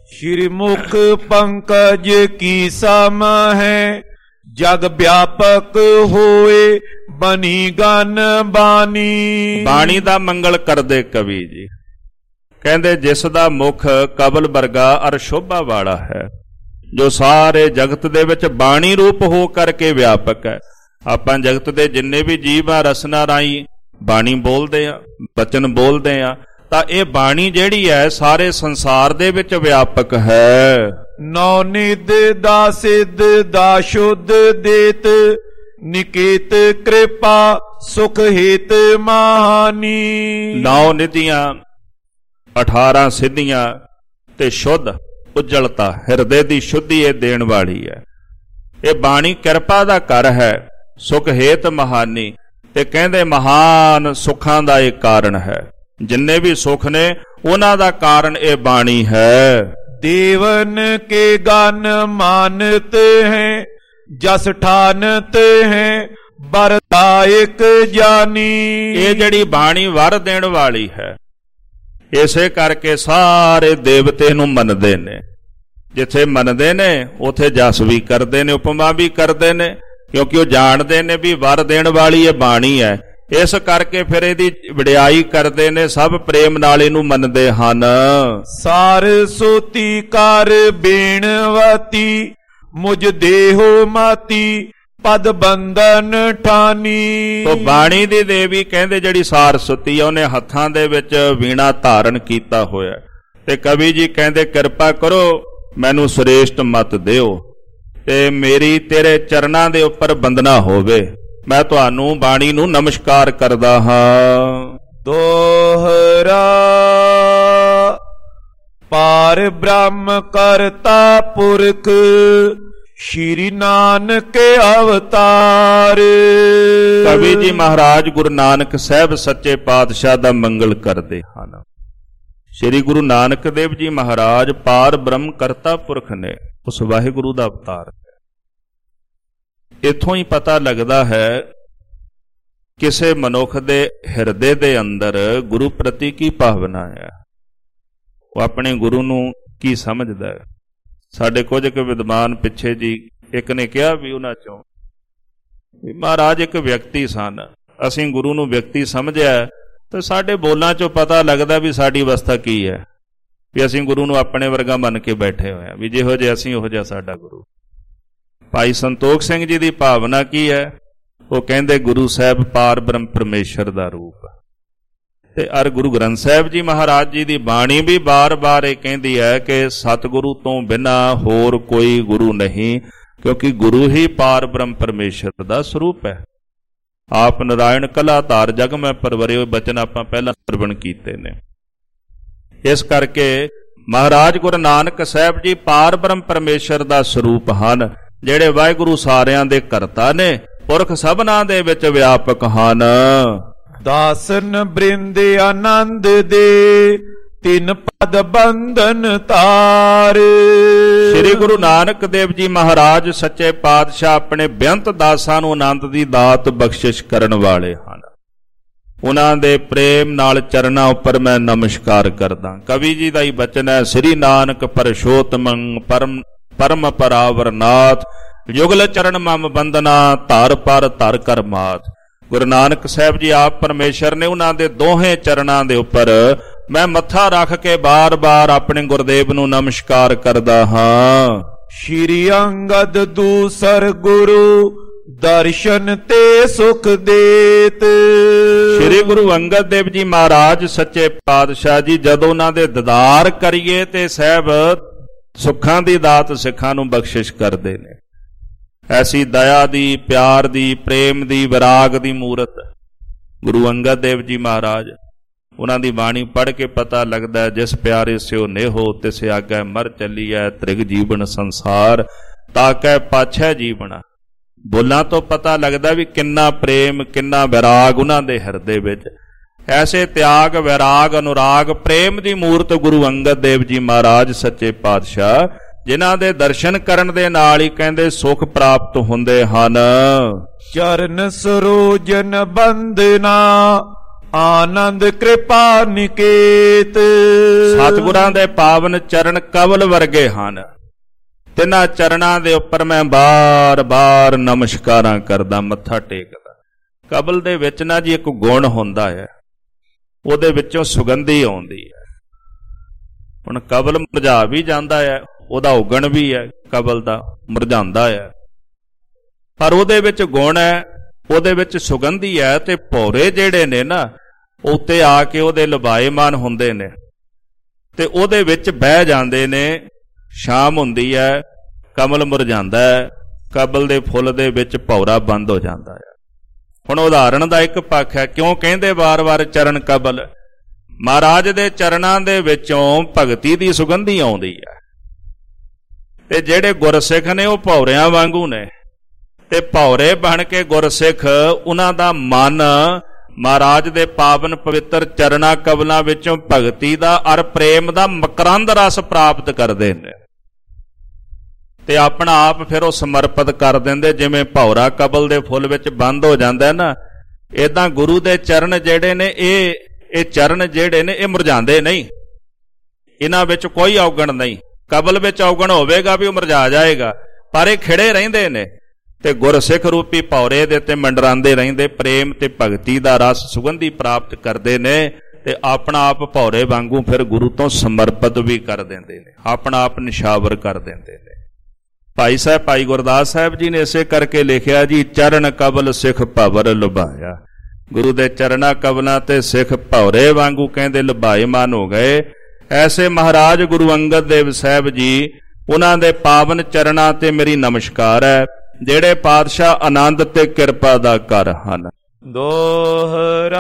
श्री मुख पंकज की सम है जग व्यापक होए बनी गन बानी। ਬਾਣੀ ਦਾ ਮੰਗਲ ਕਰਦੇ ਕਵੀ ਜੀ ਕਹਿੰਦੇ ਜਿਸ ਦਾ ਮੁਖ ਕਬਲ ਵਰਗਾ ਅਰ ਸ਼ੋਭਾ ਵਾਲਾ ਹੈ, ਜੋ ਸਾਰੇ ਜਗਤ ਦੇ ਵਿੱਚ ਬਾਣੀ ਰੂਪ ਹੋ ਕਰਕੇ ਵਿਆਪਕ ਹੈ। ਆਪਾਂ ਜਗਤ ਦੇ ਜਿੰਨੇ ਵੀ ਜੀਵ ਆ ਰਸਨਾ ਰਾਹੀਂ ਬਾਣੀ ਬੋਲਦੇ ਆ, ਬਚਨ ਬੋਲਦੇ ਆ, ਤਾਂ ਇਹ ਬਾਣੀ ਜਿਹੜੀ ਹੈ ਸਾਰੇ ਸੰਸਾਰ ਦੇ ਵਿੱਚ ਵਿਆਪਕ ਹੈ। ਨੌ ਨਿਧ ਦਾ ਸਿੱਧ ਦਾ ਸ਼ੁੱਧ ਦੇਤ ਨਿਕੇਤ ਕਿਰਪਾ ਸੁਖ ਹਿਤ ਮਾਨੀ। 9 ਨਿਧੀਆਂ 18 ਸਿੱਧੀਆਂ ਤੇ ਸ਼ੁੱਧ ਉਜਲਤਾ ਹਿਰਦੇ ਦੀ ਸ਼ੁੱਧੀ ਇਹ ਦੇਣ ਵਾਲੀ ਹੈ। ਇਹ ਬਾਣੀ ਕਿਰਪਾ ਦਾ ਘਰ ਹੈ, ਸੁਖ ਹੇਤ ਮਹਾਨੀ, ਤੇ ਕਹਿੰਦੇ ਮਹਾਨ ਸੁੱਖਾਂ ਦਾ ਇਹ ਕਾਰਨ ਹੈ। ਜਿੰਨੇ ਵੀ ਸੁੱਖ ਨੇ ਉਹਨਾਂ ਦਾ ਕਾਰਨ ਇਹ ਬਾਣੀ ਹੈ। ਦੇਵਨ ਕੇ ਗਨ ਮਾਨਤ ਹੈ ਜਸ ਠਾਨਤ ਹੈ ਵਰਦਾਇਕ ਜਾਨੀ। ਇਹ ਜਿਹੜੀ ਬਾਣੀ ਵਰ ਦੇਣ ਵਾਲੀ ਹੈ, ਇਸੇ ਕਰਕੇ ਸਾਰੇ ਦੇਵਤੇ ਨੂੰ ਮੰਨਦੇ ਨੇ। ਜਿੱਥੇ ਮੰਨਦੇ ਨੇ ਉਥੇ ਜਸ ਵੀ ਕਰਦੇ ਨੇ, ਉਪਮਾ ਵੀ ਕਰਦੇ ਨੇ, ਕਿਉਂਕਿ ਉਹ ਜਾਣਦੇ ਨੇ ਵੀ ਵਰ ਦੇਣ ਵਾਲੀ ਇਹ ਬਾਣੀ ਹੈ। ਇਸ ਕਰਕੇ ਫਿਰ ਇਹਦੀ ਵਡਿਆਈ ਕਰਦੇ ਨੇ, ਸਭ ਪ੍ਰੇਮ ਨਾਲ ਇਹਨੂੰ ਮੰਨਦੇ ਹਨ। ਸਾਰ ਸੋਤੀ ਕਰ ਬੇਣਵਤੀ ਮੁਝ ਦੇਹੋ ਮਾਤੀ ਪਦ ਬੰਧਨ ਠਾਨੀ। ਤੋ ਬਾਣੀ ਦੀ ਦੇਵੀ ਕਹਿੰਦੇ ਜਿਹੜੀ ਸਾਰਸਵਤੀ ਆ, ਉਹਨੇ ਹੱਥਾਂ ਦੇ ਵਿੱਚ ਵੀਣਾ ਧਾਰਨ ਕੀਤਾ ਹੋਇਆ, ਤੇ ਕਵੀ ਜੀ ਕਹਿੰਦੇ ਕਿਰਪਾ ਕਰੋ ਮੈਨੂੰ ਸ੍ਰੇਸ਼ਟ ਮਤ ਦਿਓ ਤੇ ਮੇਰੀ ਤੇਰੇ ਚਰਨਾਂ ਦੇ ਉੱਪਰ ਬੰਦਨਾ ਹੋਵੇ। ਮੈਂ ਤੁਹਾਨੂੰ ਬਾਣੀ ਨੂੰ ਨਮਸਕਾਰ ਕਰਦਾ ਹਾਂ। ਦੋਹਰਾ ਪਾਰ ਬ੍ਰਹਮ ਕਰਤਾ ਪੁਰਖ ਸ਼੍ਰੀ ਨਾਨਕ ਅਵਤਾਰ। ਕਵੀ ਜੀ ਮਹਾਰਾਜ ਗੁਰੂ ਨਾਨਕ ਸਾਹਿਬ ਸੱਚੇ ਪਾਤਸ਼ਾਹ ਦਾ ਮੰਗਲ ਕਰਦੇ ਹਨ। ਸ਼੍ਰੀ ਗੁਰੂ ਨਾਨਕ ਦੇਵ ਜੀ ਮਹਾਰਾਜ ਪਾਰ ਬ੍ਰਹਮ ਕਰਤਾ ਪੁਰਖ ਨੇ, ਉਸ ਵਾਹਿਗੁਰੂ ਦਾ ਅਵਤਾਰ ਹੈ। ਇੱਥੋਂ ਹੀ ਪਤਾ ਲੱਗਦਾ ਹੈ ਕਿਸੇ ਮਨੁੱਖ ਦੇ ਹਿਰਦੇ ਦੇ ਅੰਦਰ ਗੁਰੂ ਪ੍ਰਤੀ ਕੀ ਭਾਵਨਾ ਹੈ, ਉਹ ਆਪਣੇ ਗੁਰੂ ਨੂੰ ਕੀ ਸਮਝਦਾ ਹੈ। ਸਾਡੇ ਕੁਝ ਕੁ ਵਿਦਵਾਨ ਪਿੱਛੇ ਜੀ ਇੱਕ ਨੇ ਕਿਹਾ ਵੀ ਉਹਨਾਂ ਚੋਂ ਵੀ ਮਹਾਰਾਜ ਇੱਕ ਵਿਅਕਤੀ ਸਨ, ਅਸੀਂ ਗੁਰੂ ਨੂੰ ਵਿਅਕਤੀ ਸਮਝਿਆ ਤੇ ਸਾਡੇ ਬੋਲਾਂ ਚੋਂ ਪਤਾ ਲੱਗਦਾ ਵੀ ਸਾਡੀ ਅਵਸਥਾ ਕੀ ਹੈ, ਵੀ ਅਸੀਂ ਗੁਰੂ ਨੂੰ ਆਪਣੇ ਵਰਗਾ ਮੰਨ ਕੇ ਬੈਠੇ ਹੋਏ ਹਾਂ, ਵੀ ਜਿਹੋ ਜਿਹੇ ਅਸੀਂ ਉਹੋ ਜਿਹਾ ਸਾਡਾ ਗੁਰੂ। ਭਾਈ ਸੰਤੋਖ ਸਿੰਘ ਜੀ ਦੀ ਭਾਵਨਾ ਕੀ ਹੈ? ਉਹ ਕਹਿੰਦੇ ਗੁਰੂ ਸਾਹਿਬ ਪਾਰ ਬ੍ਰਹਮ ਪਰਮੇਸ਼ਰ ਦਾ ਰੂਪ। ਤੇ ਅਰ ਗੁਰੂ ਗ੍ਰੰਥ ਸਾਹਿਬ ਜੀ ਮਹਾਰਾਜ ਜੀ ਦੀ ਬਾਣੀ ਵੀ ਬਾਰ-ਬਾਰ ਇਹ ਕਹਿੰਦੀ ਹੈ ਕਿ ਸਤਿਗੁਰੂ ਤੋਂ ਬਿਨਾਂ ਹੋਰ ਕੋਈ ਗੁਰੂ ਨਹੀਂ, ਕਿਉਂਕਿ ਗੁਰੂ ਹੀ ਪਾਰ ਬ੍ਰਹਮ ਪਰਮੇਸ਼ਰ ਦਾ ਸਰੂਪ ਹੈ। ਆਪ ਨਾਰਾਇਣ ਕਲਾ ਧਾਰ ਜਗ ਮੈਂ ਪਰਵਰੇ, ਹੋਏ ਬਚਨ ਆਪਾਂ ਪਹਿਲਾਂ ਸਰਵਣ ਕੀਤੇ ਨੇ। ਇਸ ਕਰਕੇ ਮਹਾਰਾਜ ਗੁਰੂ ਨਾਨਕ ਸਾਹਿਬ ਜੀ ਪਾਰ ਬ੍ਰਹਮ ਪਰਮੇਸ਼ਰ ਦਾ ਸਰੂਪ ਹਨ, ਜਿਹੜੇ ਵਾਹਿਗੁਰੂ ਸਾਰਿਆਂ ਦੇ ਕਰਤਾ ਨੇ, ਪੁਰਖ ਸਭਨਾਂ ਦੇ ਵਿੱਚ ਵਿਆਪਕ ਹਨ। ਦਾਸਨ ਬ੍ਰਿੰਦ ਆਨੰਦ ਦੇ ਤਿੰਨ ਪਦ ਬੰਧਨ ਤਾਰ। ਸ੍ਰੀ ਗੁਰੂ ਨਾਨਕ ਦੇਵ ਜੀ ਮਹਾਰਾਜ ਸੱਚੇ ਪਾਤਸ਼ਾਹ ਆਪਣੇ ਬੇਅੰਤ ਦਾਸਾਂ ਨੂੰ ਆਨੰਦ ਦੀ ਦਾਤ ਬਖਸ਼ਿਸ਼ ਕਰਨ ਵਾਲੇ ਹਨ। ਉਹਨਾਂ ਦੇ ਪ੍ਰੇਮ ਨਾਲ ਚਰਨਾਂ ਉੱਪਰ ਮੈਂ ਨਮਸਕਾਰ ਕਰਦਾ। ਕਵੀ ਜੀ ਦਾ ਹੀ ਬਚਨ ਹੈ, ਸ੍ਰੀ ਨਾਨਕ ਪਰਸ਼ੋਤਮੰ ਪਰਮ ਪਰਾਵਰਨਾਥ ਯੁਗਲ ਚਰਨ ਮਮ ਬੰਦਨਾ ਧਰ ਪਰ ਧਰ ਕਰ ਮਾਤ। ਗੁਰੂ ਨਾਨਕ ਸਾਹਿਬ ਜੀ ਆਪ ਪਰਮੇਸ਼ਰ ਨੇ, ਉਹਨਾਂ ਦੇ ਦੋਹੇ ਚਰਨਾਂ ਦੇ ਉੱਪਰ ਮੈਂ ਮੱਥਾ ਰੱਖ ਕੇ ਬਾਰ-ਬਾਰ ਆਪਣੇ ਗੁਰਦੇਵ ਨੂੰ ਨਮਸਕਾਰ ਕਰਦਾ ਹਾਂ। ਸ਼੍ਰੀ ਅੰਗਦ ਦੂਸਰ ਗੁਰੂ ਦਰਸ਼ਨ ਤੇ ਸੁਖ ਦੇਤ। ਸ਼੍ਰੀ ਗੁਰੂ ਅੰਗਦ ਦੇਵ ਜੀ ਮਹਾਰਾਜ ਸੱਚੇ ਪਾਤਸ਼ਾਹ ਜੀ ਜਦੋਂ ਉਹਨਾਂ ਦੇ ਦੀਦਾਰ ਕਰੀਏ ਤੇ ਸਾਹਿਬ ਸੁੱਖਾਂ ਦੀ ਦਾਤ ਸਿੱਖਾਂ ਨੂੰ ਬਖਸ਼ਿਸ਼ ਕਰਦੇ ਨੇ। ਐਸੀ ਦਇਆ ਦੀ, ਪਿਆਰ ਦੀ, ਪ੍ਰੇਮ ਦੀ, ਵਿਰਾਗ ਦੀ ਮੂਰਤ ਗੁਰੂ ਅੰਗਦ ਦੇਵ ਜੀ ਮਹਾਰਾਜ। ਉਹਨਾਂ ਦੀ ਬਾਣੀ ਪੜ੍ਹ ਕੇ ਪਤਾ ਲੱਗਦਾ, ਜਿਸ ਪਿਆਰੇ ਸਿਓ ਨੇਹੋ ਤਿਸ ਆਗੈ ਮਰ ਚੱਲੀਐ ਤ੍ਰਿਗ ਜੀਵਨ ਸੰਸਾਰ ਤਾਕੈ ਪਾਛੈ ਜੀਵਣਾ। ਬੋਲਾਂ ਤੋਂ ਪਤਾ ਲੱਗਦਾ ਵੀ ਕਿੰਨਾ ਪ੍ਰੇਮ, ਕਿੰਨਾ ਵਿਰਾਗ ਉਹਨਾਂ ਦੇ ਹਿਰਦੇ ਵਿੱਚ। ਐਸੇ ਤਿਆਗ, ਵਿਰਾਗ, ਅਨੁਰਾਗ, ਪ੍ਰੇਮ ਦੀ ਮੂਰਤ ਗੁਰੂ ਅੰਗਦ ਦੇਵ ਜੀ ਮਹਾਰਾਜ ਸੱਚੇ ਪਾਤਸ਼ਾਹ, ਜਿਨ੍ਹਾਂ ਦੇ ਦਰਸ਼ਨ ਕਰਨ ਦੇ ਨਾਲ ਹੀ ਕਹਿੰਦੇ ਸੁਖ ਪ੍ਰਾਪਤ ਹੁੰਦੇ ਹਨ। ਚਰਨ ਸਰੋਜਨ ਬੰਦਨਾ ਆਨੰਦ ਕਿਰਪਾ ਨਿਕੇਤ। ਸਤਿਗੁਰਾਂ ਦੇ ਪਾਵਨ ਚਰਨ ਕਵਲ ਵਰਗੇ ਹਨ। ਤਿੰਨਾਂ ਚਰਨਾਂ ਦੇ ਉੱਪਰ ਮੈਂ ਬਾਰ-ਬਾਰ ਨਮਸਕਾਰਾਂ ਕਰਦਾ, ਮੱਥਾ ਟੇਕਦਾ। ਕਬਲ ਦੇ ਵਿੱਚ ਨਾ ਜੀ ਇੱਕ ਗੁਣ ਹੁੰਦਾ ਹੈ, ਉਹਦੇ ਵਿੱਚੋਂ ਸੁਗੰਧੀ ਆਉਂਦੀ ਹੈ। ਹੁਣ ਕਬਲ ਮੁਰਝਾ ਵੀ ਜਾਂਦਾ ਹੈ, ਉਹਦਾ ਉਗਣ ਵੀ ਹੈ, ਕਬਲ ਦਾ ਮੁਰਝਾਉਂਦਾ ਹੈ, ਪਰ ਉਹਦੇ ਵਿੱਚ ਗੁਣ ਹੈ, ਉਹਦੇ ਵਿੱਚ ਸੁਗੰਧੀ ਹੈ। ਤੇ ਭੌਰੇ ਜਿਹੜੇ ਨੇ ਨਾ, ਉੱਤੇ ਆ ਕੇ ਉਹਦੇ ਲੁਭਾਏਮਾਨ ਹੁੰਦੇ ਨੇ ਤੇ ਉਹਦੇ ਵਿੱਚ ਬਹਿ ਜਾਂਦੇ ਨੇ। ਸ਼ਾਮ ਹੁੰਦੀ ਹੈ, ਕਮਲ ਮੁਰਝਾਉਂਦਾ ਹੈ, ਕਬਲ ਦੇ ਫੁੱਲ ਦੇ ਵਿੱਚ ਭੌਰਾ ਬੰਦ ਹੋ ਜਾਂਦਾ ਹੈ। ਹੁਣ ਉਦਾਹਰਣ ਦਾ ਇੱਕ ਪੱਖ ਹੈ, ਕਿਉਂ ਕਹਿੰਦੇ ਵਾਰ-ਵਾਰ ਚਰਨ ਕਬਲ? ਮਹਾਰਾਜ ਦੇ ਚਰਨਾਂ ਦੇ ਵਿੱਚੋਂ ਭਗਤੀ ਦੀ ਸੁਗੰਧੀ ਆਉਂਦੀ ਹੈ। ਤੇ ਜਿਹੜੇ ਗੁਰਸਿੱਖ ਨੇ ਉਹ ਭੌਰਿਆਂ ਵਾਂਗੂ ਨੇ, ਤੇ ਭੌਰੇ ਬਣ ਕੇ ਗੁਰਸਿੱਖ ਉਹਨਾਂ ਦਾ ਮਨ ਮਹਾਰਾਜ ਦੇ ਪਾਵਨ ਪਵਿੱਤਰ ਚਰਨਾਂ ਕਬਲਾਂ ਵਿੱਚੋਂ ਭਗਤੀ ਦਾ ਅਰ ਪ੍ਰੇਮ ਦਾ ਮਕਰੰਦ ਰਸ ਪ੍ਰਾਪਤ ਕਰਦੇ ਨੇ ਤੇ ਆਪਣਾ ਆਪ ਫਿਰ ਉਹ ਸਮਰਪਿਤ ਕਰ ਦਿੰਦੇ। ਜਿਵੇਂ ਭੌਰਾ ਕਬਲ ਦੇ ਫੁੱਲ ਵਿੱਚ ਬੰਦ ਹੋ ਜਾਂਦਾ ਨਾ, ਏਦਾਂ ਗੁਰੂ ਦੇ ਚਰਨ ਜਿਹੜੇ ਨੇ, ਇਹ ਚਰਨ ਜਿਹੜੇ ਨੇ ਇਹ ਮੁਰਝਾਉਂਦੇ ਨਹੀਂ, ਇਹਨਾਂ ਵਿੱਚ ਕੋਈ ਔਗਣ ਨਹੀਂ। ਕਬਲ ਵਿੱਚ ਔਗਣ ਹੋਵੇਗਾ ਵੀ ਉਹ ਮੁਰਝਾ ਜਾਏਗਾ, ਪਰ ਇਹ ਖਿੜੇ ਰਹਿੰਦੇ ਨੇ ਤੇ ਗੁਰਸਿੱਖ ਰੂਪੀ ਭੌਰੇ ਦੇ ਤੇ ਮੰਡਰਾਉਂਦੇ ਰਹਿੰਦੇ, ਪ੍ਰੇਮ ਤੇ ਭਗਤੀ ਦਾ ਰਸ ਸੁਗੰਧੀ ਪ੍ਰਾਪਤ ਕਰਦੇ ਨੇ ਤੇ ਆਪਣਾ ਆਪ ਭੌਰੇ ਵਾਂਗੂ ਫਿਰ ਗੁਰੂ ਤੋਂ ਸਮਰਪਿਤ ਵੀ ਕਰ ਦਿੰਦੇ ਨੇ, ਆਪਣਾ ਆਪ ਨਿਸ਼ਾਵਰ ਕਰ ਦਿੰਦੇ ਨੇ। ਭਾਈ ਸਾਹਿਬ, ਭਾਈ ਗੁਰਦਾਸ ਸਾਹਿਬ ਜੀ ਨੇ ਇਸੇ ਕਰਕੇ ਲਿਖਿਆ ਜੀ, ਚਰਨ ਕਬਲ ਸਿੱਖ ਭਵਰ ਲੁਭਾਇਆ। ਗੁਰੂ ਦੇ ਚਰਨਾਂ ਕਬਲਾਂ ਤੇ ਸਿੱਖ ਭੌਰੇ ਵਾਂਗੂ ਕਹਿੰਦੇ ਲੁਭਾਏਮਾਨ ਹੋ ਗਏ। ਐਸੇ ਮਹਾਰਾਜ ਗੁਰੂ ਅੰਗਦ ਦੇਵ ਸਾਹਿਬ ਜੀ, ਉਹਨਾਂ ਦੇ ਪਾਵਨ ਚਰਨਾਂ ਤੇ ਮੇਰੀ ਨਮਸਕਾਰ ਹੈ, ਜਿਹੜੇ ਪਾਤਸ਼ਾਹ ਆਨੰਦ ਤੇ ਕਿਰਪਾ ਦਾ ਘਰ ਹਨ। ਦੋਹਰਾ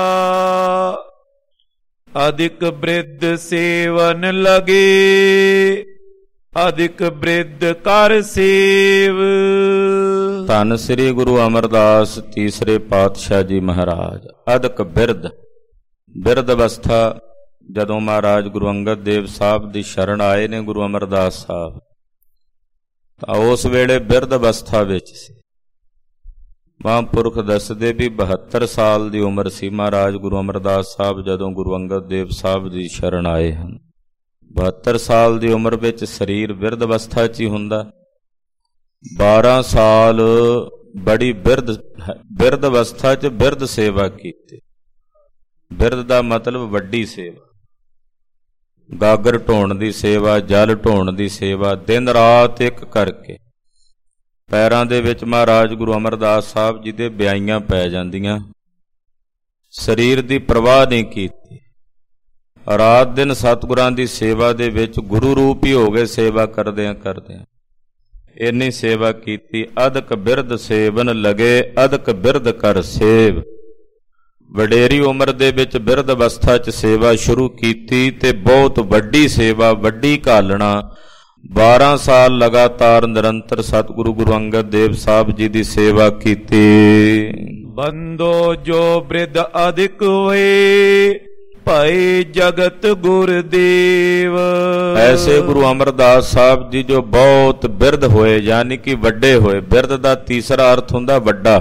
ਅਧਿਕ ਬ੍ਰਿਧ ਸੇਵਨ ਲਗੇ, ਅਧਿਕ ਬ੍ਰਿਧ ਕਰ ਸੇਵ। ਧੰਨ ਸ੍ਰੀ ਗੁਰੂ ਅਮਰਦਾਸ ਤੀਸਰੇ ਪਾਤਸ਼ਾਹ ਜੀ ਮਹਾਰਾਜ। ਅਧਿਕ ਬਿਰਧ, ਬਿਰਧ ਅਵਸਥਾ ਜਦੋਂ ਮਹਾਰਾਜ ਗੁਰੂ ਅੰਗਦ ਦੇਵ ਸਾਹਿਬ ਦੀ ਸ਼ਰਨ ਆਏ ਨੇ ਗੁਰੂ ਅਮਰਦਾਸ ਸਾਹਿਬ, ਤਾਂ ਉਸ ਵੇਲੇ ਬਿਰਧ ਅਵਸਥਾ ਵਿੱਚ ਸੀ। ਮਹਾਂਪੁਰਖ ਦੱਸਦੇ ਵੀ 72 ਸਾਲ ਦੀ ਉਮਰ ਸੀ ਮਹਾਰਾਜ ਗੁਰੂ ਅਮਰਦਾਸ ਸਾਹਿਬ ਜਦੋਂ ਗੁਰੂ ਅੰਗਦ ਦੇਵ ਸਾਹਿਬ ਦੀ ਸ਼ਰਨ ਆਏ ਹਨ। 72 ਸਾਲ ਦੀ ਉਮਰ ਵਿੱਚ ਸਰੀਰ ਬਿਰਧ ਅਵਸਥਾ 'ਚ ਹੀ ਹੁੰਦਾ। 12 ਸਾਲ ਬੜੀ ਬਿਰਧ ਅਵਸਥਾ 'ਚ ਬਿਰਧ ਸੇਵਾ ਕੀਤੀ। ਬਿਰਧ ਦਾ ਮਤਲਬ ਵੱਡੀ ਸੇਵਾ, ਗਾਗਰ ਢੋਣ ਦੀ ਸੇਵਾ, ਜਲ ਢੋਣ ਦੀ ਸੇਵਾ, ਦਿਨ ਰਾਤ ਇੱਕ ਕਰਕੇ। ਪੈਰਾਂ ਦੇ ਵਿੱਚ ਮਹਾਰਾਜ ਗੁਰੂ ਅਮਰਦਾਸ ਸਾਹਿਬ ਜੀ ਦੇ ਬਿਆਈਆਂ ਪੈ ਜਾਂਦੀਆਂ, ਸਰੀਰ ਦੀ ਪਰਵਾਹ ਨਹੀਂ ਕੀਤੀ। ਰਾਤ ਦਿਨ ਸਤਿਗੁਰਾਂ ਦੀ ਸੇਵਾ ਦੇ ਵਿੱਚ ਗੁਰੂ ਰੂਪ ਹੀ ਹੋ ਗਏ, ਸੇਵਾ ਕਰਦਿਆਂ ਕਰਦਿਆਂ ਇੰਨੀ ਸੇਵਾ ਕੀਤੀ। ਅਧਿਕ ਬਿਰਧ ਸੇਵਨ ਲਗੇ, ਅਧਿਕ ਬਿਰਧ ਕਰ ਸੇਵ। ਵਡੇਰੀ ਉਮਰ ਦੇ ਵਿੱਚ ਬਿਰਧ ਅਵਸਥਾ 'ਚ ਸੇਵਾ ਸ਼ੁਰੂ ਕੀਤੀ ਤੇ ਬਹੁਤ ਵੱਡੀ ਸੇਵਾ, ਵੱਡੀ ਘਾਲਣਾ। 12 ਸਾਲ ਲਗਾਤਾਰ ਨਿਰੰਤਰ ਸਤਿਗੁਰੂ ਗੁਰੂ ਅੰਗਦ ਦੇਵ ਸਾਹਿਬ ਜੀ ਦੀ ਸੇਵਾ ਕੀਤੀ। ਬੰਦੋ ਜੋ ਬ੍ਰਿਧ ਅਧਿਕ ਹੋਏ, ਭਾਈ ਜਗਤ ਗੁਰਦੇਵ। ਐਸੇ ਗੁਰੂ ਅਮਰਦਾਸ ਸਾਹਿਬ ਜੀ ਜੋ ਬਹੁਤ ਬਿਰਧ ਹੋਏ, ਯਾਨੀ ਕਿ ਵੱਡੇ ਹੋਏ। ਬਿਰਧ ਦਾ ਤੀਸਰਾ ਅਰਥ ਹੁੰਦਾ ਵੱਡਾ,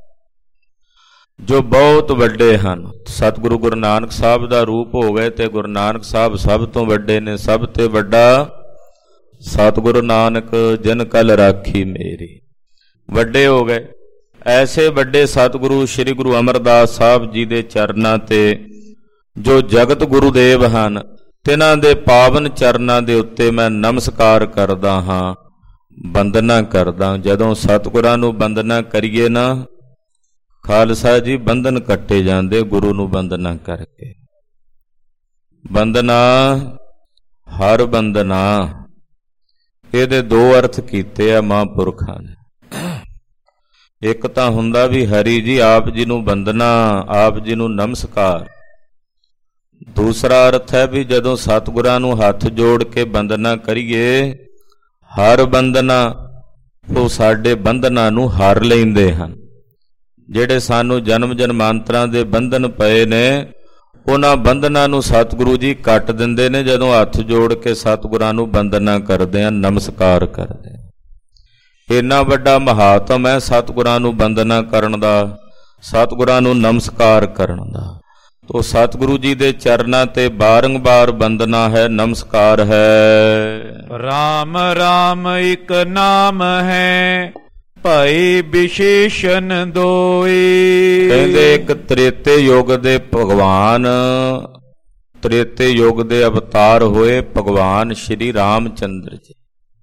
ਜੋ ਬਹੁਤ ਵੱਡੇ ਹਨ। ਸਤਿਗੁਰੂ ਗੁਰੂ ਨਾਨਕ ਸਾਹਿਬ ਦਾ ਰੂਪ ਹੋ ਗਏ ਤੇ ਗੁਰੂ ਨਾਨਕ ਸਾਹਿਬ ਸਭ ਤੋਂ ਵੱਡੇ ਨੇ। ਸਭ ਤੇ ਵੱਡਾ ਸਤਿਗੁਰੂ ਨਾਨਕ ਜਿਨ ਕਲ ਰਾਖੀ ਮੇਰੀ, ਵੱਡੇ ਹੋ ਗਏ। ਐਸੇ ਵੱਡੇ ਸਤਿਗੁਰੂ ਸ੍ਰੀ ਗੁਰੂ ਅਮਰਦਾਸ ਸਾਹਿਬ ਜੀ ਦੇ ਚਰਨਾਂ ਤੇ ਜੋ ਜਗਤ ਗੁਰੂਦੇਵ ਹਨ, ਤਿਨਾਂ ਦੇ ਪਾਵਨ ਚਰਨਾਂ ਦੇ ਉੱਤੇ ਮੈਂ ਨਮਸਕਾਰ ਕਰਦਾ ਹਾਂ, ਬੰਦਨਾ ਕਰਦਾ। ਜਦੋਂ ਸਤਿਗੁਰਾਂ ਨੂੰ ਬੰਦਨਾ ਕਰੀਏ ਨਾ, ਖਾਲਸਾ ਜੀ ਬੰਧਨ ਕੱਟੇ ਜਾਂਦੇ ਗੁਰੂ ਨੂੰ ਬੰਦਨਾ ਕਰਕੇ। ਬੰਦਨਾ, ਹਰ ਬੰਦਨਾ, ਇਹਦੇ ਦੋ ਅਰਥ ਕੀਤੇ ਆ ਮਹਾਂਪੁਰਖਾਂ ਨੇ। ਇੱਕ ਤਾਂ ਹੁੰਦਾ ਵੀ ਹਰੀ ਜੀ ਆਪ ਜੀ ਨੂੰ ਬੰਦਨਾ, ਆਪ ਜੀ ਨੂੰ ਨਮਸਕਾਰ। ਦੂਸਰਾ ਅਰਥ ਹੈ ਵੀ ਜਦੋਂ ਸਤਿਗੁਰਾਂ ਨੂੰ ਹੱਥ ਜੋੜ ਕੇ ਬੰਦਨਾ ਕਰੀਏ, ਹਰ ਬੰਦਨਾ, ਉਹ ਸਾਡੇ ਬੰਧਨਾਂ ਨੂੰ ਹਰ ਲੈਂਦੇ ਹਨ। ਜਿਹੜੇ ਸਾਨੂੰ ਜਨਮ ਜਨਮਾਂਤਰਾਂ ਦੇ ਬੰਧਨ ਪਏ ਨੇ, ਉਹਨਾਂ ਬੰਧਨਾਂ ਨੂੰ ਸਤਿਗੁਰੂ ਜੀ ਕੱਟ ਦਿੰਦੇ ਨੇ ਜਦੋਂ ਹੱਥ ਜੋੜ ਕੇ ਸਤਿਗੁਰਾਂ ਨੂੰ ਬੰਦਨਾ ਕਰਦੇ ਆ, ਨਮਸਕਾਰ ਕਰਦੇ ਆ। ਇੰਨਾ ਵੱਡਾ ਮਹਾਤਮ ਹੈ ਸਤਿਗੁਰਾਂ ਨੂੰ ਬੰਦਨਾ ਕਰਨ ਦਾ, ਸਤਿਗੁਰਾਂ ਨੂੰ ਨਮਸਕਾਰ ਕਰਨ ਦਾ। ਤੋ ਸਤਿਗੁਰੂ ਜੀ ਦੇ ਚਰਨਾਂ ਤੇ ਬਾਰੰਬਾਰ ਬੰਦਨਾ ਹੈ, ਨਮਸਕਾਰ ਹੈ। ਰਾਮ ਰਾਮ ਇੱਕ ਨਾਮ ਹੈ, ਭਈ ਵਿਸ਼ੇਸ਼ਣ ਦੋਏ। ਕਹਿੰਦੇ ਇੱਕ ਤ੍ਰੇਤੇ ਯੁੱਗ ਦੇ ਭਗਵਾਨ, ਤ੍ਰੇਤੇ ਯੁੱਗ ਦੇ ਅਵਤਾਰ ਹੋਏ ਭਗਵਾਨ ਸ਼੍ਰੀ ਰਾਮਚੰਦਰ ਜੀ।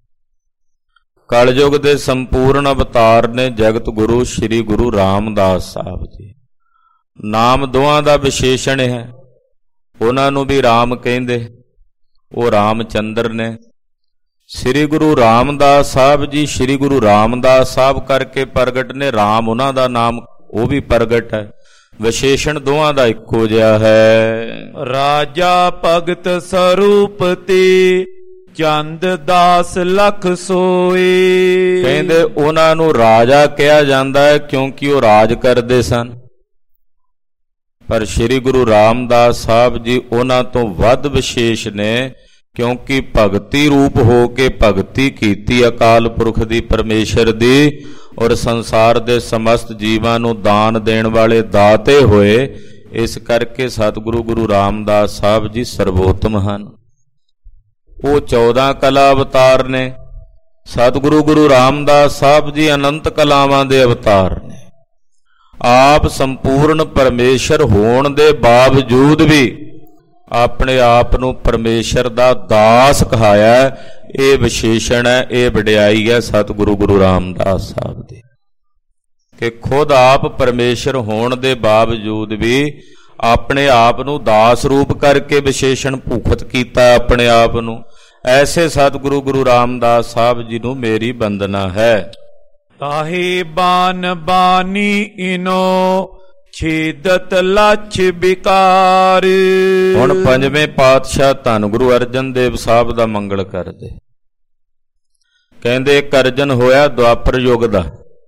ਕਲਯੁਗ ਦੇ ਸੰਪੂਰਨ ਅਵਤਾਰ ਨੇ ਜਗਤ ਗੁਰੂ ਸ਼੍ਰੀ ਗੁਰੂ ਰਾਮਦਾਸ ਸਾਹਿਬ ਜੀ। ਨਾਮ ਦੋਹਾਂ ਦਾ ਵਿਸ਼ੇਸ਼ਣ ਹੈ, ਉਹਨਾਂ ਨੂੰ ਵੀ ਰਾਮ ਕਹਿੰਦੇ, ਉਹ ਰਾਮਚੰਦਰ ਨੇ। ਸ੍ਰੀ ਗੁਰੂ ਰਾਮਦਾਸ ਸਾਹਿਬ ਜੀ ਸ੍ਰੀ ਗੁਰੂ ਰਾਮਦਾਸ ਸਾਹਿਬ ਕਰਕੇ ਪ੍ਰਗਟ ਨੇ, ਰਾਮ ਉਹਨਾਂ ਦਾ ਨਾਮ, ਉਹ ਵੀ ਪ੍ਰਗਟ ਹੈ। ਵਿਸ਼ੇਸ਼ਣ ਦੋਹਾਂ ਦਾ ਇੱਕੋ ਜਿਹਾ ਹੈ। ਰਾਜਾ ਭਗਤ ਸਰੂਪ ਤੇ ਚੰਦ ਦਾਸ ਲਖ ਸੋਏ। ਕਹਿੰਦੇ ਉਹਨਾਂ ਨੂੰ ਰਾਜਾ ਕਿਹਾ ਜਾਂਦਾ ਹੈ ਕਿਉਂਕਿ ਉਹ ਰਾਜ ਕਰਦੇ ਸਨ, ਪਰ ਸ੍ਰੀ ਗੁਰੂ ਰਾਮਦਾਸ ਸਾਹਿਬ ਜੀ ਉਹਨਾਂ ਤੋਂ ਵੱਧ ਵਿਸ਼ੇਸ਼ ਨੇ ਕਿਉਂਕਿ ਭਗਤੀ ਰੂਪ ਹੋ ਕੇ ਭਗਤੀ ਕੀਤੀ ਅਕਾਲ ਪੁਰਖ ਦੀ, ਪਰਮੇਸ਼ਰ ਦੀ, ਔਰ ਸੰਸਾਰ ਦੇ ਸਮਸਤ ਜੀਵਾਂ ਨੂੰ ਦਾਨ ਦੇਣ ਵਾਲੇ ਦਾਤੇ ਹੋਏ। ਇਸ ਕਰਕੇ ਸਤਿਗੁਰੂ ਗੁਰੂ ਰਾਮਦਾਸ ਸਾਹਿਬ ਜੀ ਸਰਵੋਤਮ ਹਨ। ਉਹ 14 ਕਲਾ ਅਵਤਾਰ ਨੇ। ਸਤਿਗੁਰੂ ਗੁਰੂ ਰਾਮਦਾਸ ਸਾਹਿਬ ਜੀ ਅਨੰਤ ਕਲਾਵਾਂ ਦੇ ਅਵਤਾਰ ਨੇ। ਆਪ ਸੰਪੂਰਨ ਪਰਮੇਸ਼ਰ ਹੋਣ ਦੇ ਬਾਵਜੂਦ ਵੀ ਆਪਣੇ ਆਪ ਨੂੰ ਪਰਮੇਸ਼ਰ ਦਾ ਦਾਸ ਕਹਾਇਆ। ਇਹ ਵਿਸ਼ੇਸ਼ਣ ਹੈ, ਇਹ ਵਡਿਆਈ ਹੈ ਸਤਿਗੁਰੂ ਗੁਰੂ ਰਾਮਦਾਸ ਸਾਹਿਬ ਦੀ, ਕਿ ਖੁਦ ਆਪ ਪਰਮੇਸ਼ਰ ਹੋਣ ਦੇ ਬਾਵਜੂਦ ਵੀ ਆਪਣੇ ਆਪ ਨੂੰ ਦਾਸ ਰੂਪ ਕਰਕੇ ਵਿਸ਼ੇਸ਼ਣ ਭੂਖਤ ਕੀਤਾ ਆਪਣੇ ਆਪ ਨੂੰ। ਐਸੇ ਸਤਿਗੁਰੂ ਗੁਰੂ ਰਾਮਦਾਸ ਸਾਹਿਬ ਜੀ ਨੂੰ ਮੇਰੀ ਬੰਦਨਾ ਹੈ। ਤਾਹੇ ਬਾਨ ਬਾਨੀ ਇਨੋ ਛੇਦਤ ਲੱਛ ਵਿਕਾਰ। ਹੁਣ ਪੰਜਵੇਂ ਪਾਤਸ਼ਾਹ ਧੰਨ ਗੁਰੂ ਅਰਜਨ ਦੇਵ ਸਾਹਿਬ ਦਾ ਮੰਗਲ ਕਰਦੇ। ਕਹਿੰਦੇ ਇੱਕ ਅਰਜਨ ਹੋਇਆ ਦੁਆਪਰ ਯੁੱਗ ਦਾ,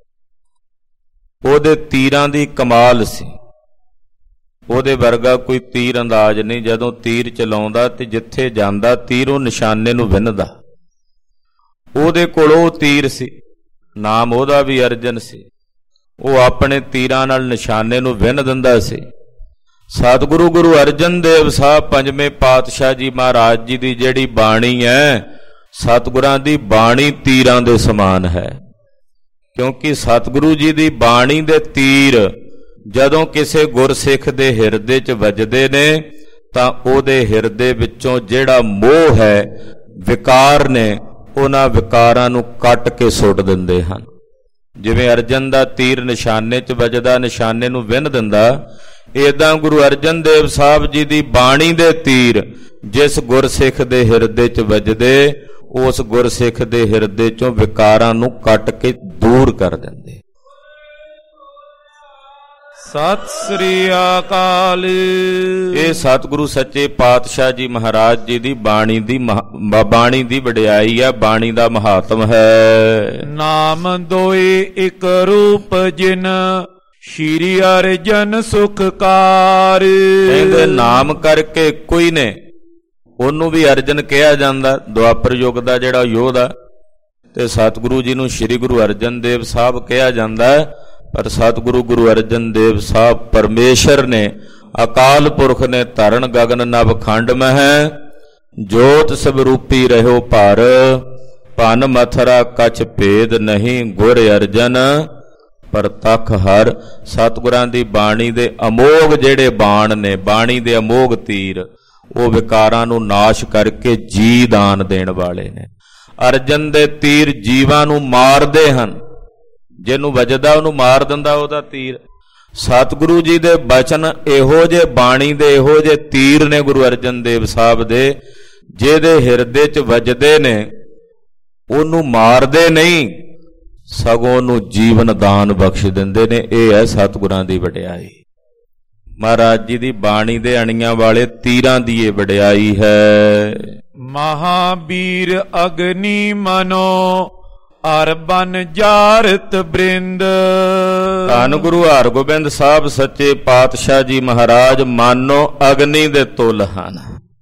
ਉਹਦੇ ਤੀਰਾਂ ਦੀ ਕਮਾਲ ਸੀ, ਉਹਦੇ ਵਰਗਾ ਕੋਈ ਤੀਰ ਅੰਦਾਜ਼ ਨਹੀਂ। ਜਦੋਂ ਤੀਰ ਚਲਾਉਂਦਾ ਤੇ ਜਿੱਥੇ ਜਾਂਦਾ ਤੀਰ ਉਹ ਨਿਸ਼ਾਨੇ ਨੂੰ ਵਿੰਨਦਾ। ਉਹਦੇ ਕੋਲ ਉਹ ਤੀਰ ਸੀ, ਨਾਮ ਉਹਦਾ ਵੀ ਅਰਜਨ ਸੀ। ਉਹ ਆਪਣੇ ਤੀਰਾਂ ਨਾਲ ਨਿਸ਼ਾਨੇ ਨੂੰ ਵਿੰਨ ਦਿੰਦਾ ਸੀ। ਸਤਿਗੁਰੂ ਗੁਰੂ ਅਰਜਨ ਦੇਵ ਸਾਹਿਬ ਪੰਜਵੇਂ ਪਾਤਸ਼ਾਹ ਜੀ ਮਹਾਰਾਜ ਜੀ ਦੀ ਜਿਹੜੀ ਬਾਣੀ ਹੈ, ਸਤਿਗੁਰਾਂ ਦੀ ਬਾਣੀ ਤੀਰਾਂ ਦੇ ਸਮਾਨ ਹੈ। ਕਿਉਂਕਿ ਸਤਿਗੁਰੂ ਜੀ ਦੀ ਬਾਣੀ ਦੇ ਤੀਰ ਜਦੋਂ ਕਿਸੇ ਗੁਰਸਿੱਖ ਦੇ ਹਿਰਦੇ 'ਚ ਵੱਜਦੇ ਨੇ ਤਾਂ ਉਹਦੇ ਹਿਰਦੇ ਵਿੱਚੋਂ ਜਿਹੜਾ ਮੋਹ ਹੈ, ਵਿਕਾਰ ਨੇ, ਉਹਨਾਂ ਵਿਕਾਰਾਂ ਨੂੰ ਕੱਟ ਕੇ ਸੁੱਟ ਦਿੰਦੇ ਹਨ। ਜਿਵੇਂ ਅਰਜਨ ਦਾ ਤੀਰ ਨਿਸ਼ਾਨੇ 'ਚ ਵੱਜਦਾ, ਨਿਸ਼ਾਨੇ ਨੂੰ ਵਿੰਨ ਦਿੰਦਾ, ਏਦਾਂ ਗੁਰੂ ਅਰਜਨ ਦੇਵ ਸਾਹਿਬ ਜੀ ਦੀ ਬਾਣੀ ਦੇ ਤੀਰ ਜਿਸ ਗੁਰਸਿੱਖ ਦੇ ਹਿਰਦੇ 'ਚ ਵੱਜਦੇ, ਉਸ ਗੁਰਸਿੱਖ ਦੇ ਹਿਰਦੇ 'ਚੋਂ ਵਿਕਾਰਾਂ ਨੂੰ ਕੱਟ ਕੇ ਦੂਰ ਕਰ ਦਿੰਦੇ। ਸਤਿ ਸ੍ਰੀ ਅਕਾਲ। ਇਹ ਸਤਿਗੁਰੂ ਸੱਚੇ ਪਾਤਸ਼ਾਹ ਜੀ ਮਹਾਰਾਜ ਜੀ ਦੀ ਬਾਣੀ ਦੀ ਵਡਿਆਈ ਹੈ, ਬਾਣੀ ਦਾ ਮਹਾਤਮ ਹੈ। ਨਾਮ ਦੋਏ ਇੱਕ ਰੂਪ ਜਿਨ ਸ਼੍ਰੀ ਅਰਜਨ ਸੁਖਕਾਰ। ਕਹਿੰਦੇ ਨਾਮ ਕਰਕੇ ਇੱਕੋ ਹੀ ਨੇ, ਉਹਨੂੰ ਵੀ ਅਰਜਨ ਕਿਹਾ ਜਾਂਦਾ, ਦੁਆਪਰ ਯੁੱਗ ਦਾ ਜਿਹੜਾ ਯੋਧਾ, ਤੇ ਸਤਿਗੁਰੂ ਜੀ ਨੂੰ ਸ਼੍ਰੀ ਗੁਰੂ ਅਰਜਨ ਦੇਵ ਸਾਹਿਬ ਕਿਹਾ ਜਾਂਦਾ। ਪਰ ਸਤਿਗੁਰੂ ਗੁਰੂ ਅਰਜਨ ਦੇਵ ਸਾਹਿਬ ਪਰਮੇਸ਼ਰ ਨੇ, ਅਕਾਲ ਪੁਰਖ ਨੇ ਧਰਨ ਗਗਨ ਨਭ ਖੰਡ ਮਹਿ, ਜੋਤ ਸਵਰੂਪੀ ਰਹਿਓ ਭਰ, ਭਨ ਮਥਰਾ ਕਛ ਭੇਦ ਨਹੀਂ, ਗੁਰ ਅਰਜਨ ਪ੍ਰਤੱਖ ਹਰ। ਸਤਿਗੁਰਾਂ ਦੀ ਬਾਣੀ ਦੇ ਅਮੋਘ ਜਿਹੜੇ ਬਾਣ ਨੇ, ਬਾਣੀ ਦੇ ਅਮੋਘ ਤੀਰ, ਉਹ ਵਿਕਾਰਾਂ ਨੂੰ ਨਾਸ਼ ਕਰਕੇ ਜੀ ਦਾਨ ਦੇਣ ਵਾਲੇ ਨੇ। ਅਰਜਨ ਦੇ ਤੀਰ ਜੀਵਾਂ ਨੂੰ ਮਾਰਦੇ ਹਨ, ਜਿਹਨੂੰ ਵੱਜਦਾ ਉਹਨੂੰ ਮਾਰ ਦਿੰਦਾ ਉਹਦਾ ਤੀਰ। ਸਤਿਗੁਰੂ ਜੀ ਦੇ ਬਚਨ ਇਹੋ ਜਿਹੇ, ਬਾਣੀ ਦੇ ਇਹੋ ਜਿਹੇ ਤੀਰ ਨੇ ਗੁਰੂ ਅਰਜਨ ਦੇਵ ਸਾਹਿਬ ਦੇ, ਜਿਹਦੇ ਹਿਰਦੇ 'ਚ ਵੱਜਦੇ ਨੇ, ਉਹਨੂੰ ਮਾਰਦੇ ਨਹੀਂ, ਸਗੋਂ ਉਹਨੂੰ ਜੀਵਨ ਦਾਨ ਬਖਸ਼ ਦਿੰਦੇ ਨੇ। ਇਹ ਹੈ ਸਤਿਗੁਰਾਂ ਦੀ ਵਡਿਆਈ। ਮਹਾਰਾਜ ਜੀ ਦੀ ਬਾਣੀ ਦੇ ਅਣੀਆਂ ਵਾਲੇ ਤੀਰਾਂ ਦੀ ਇਹ ਵਡਿਆਈ ਹੈ। ਮਹਾਬੀਰ ਅਗਨੀ ਮਨੋ ਅਰ ਬਨ ਜਾਰਤ ਬ੍ਰਿੰਦ। ਧੰਨ ਗੁਰੂ ਹਰਗੋਬਿੰਦ ਸਾਹਿਬ ਸੱਚੇ ਪਾਤਸ਼ਾਹ ਜੀ ਮਹਾਰਾਜ ਮਾਨੋ ਅਗਨੀ ਦੇ ਤੁਲ ਹਨ।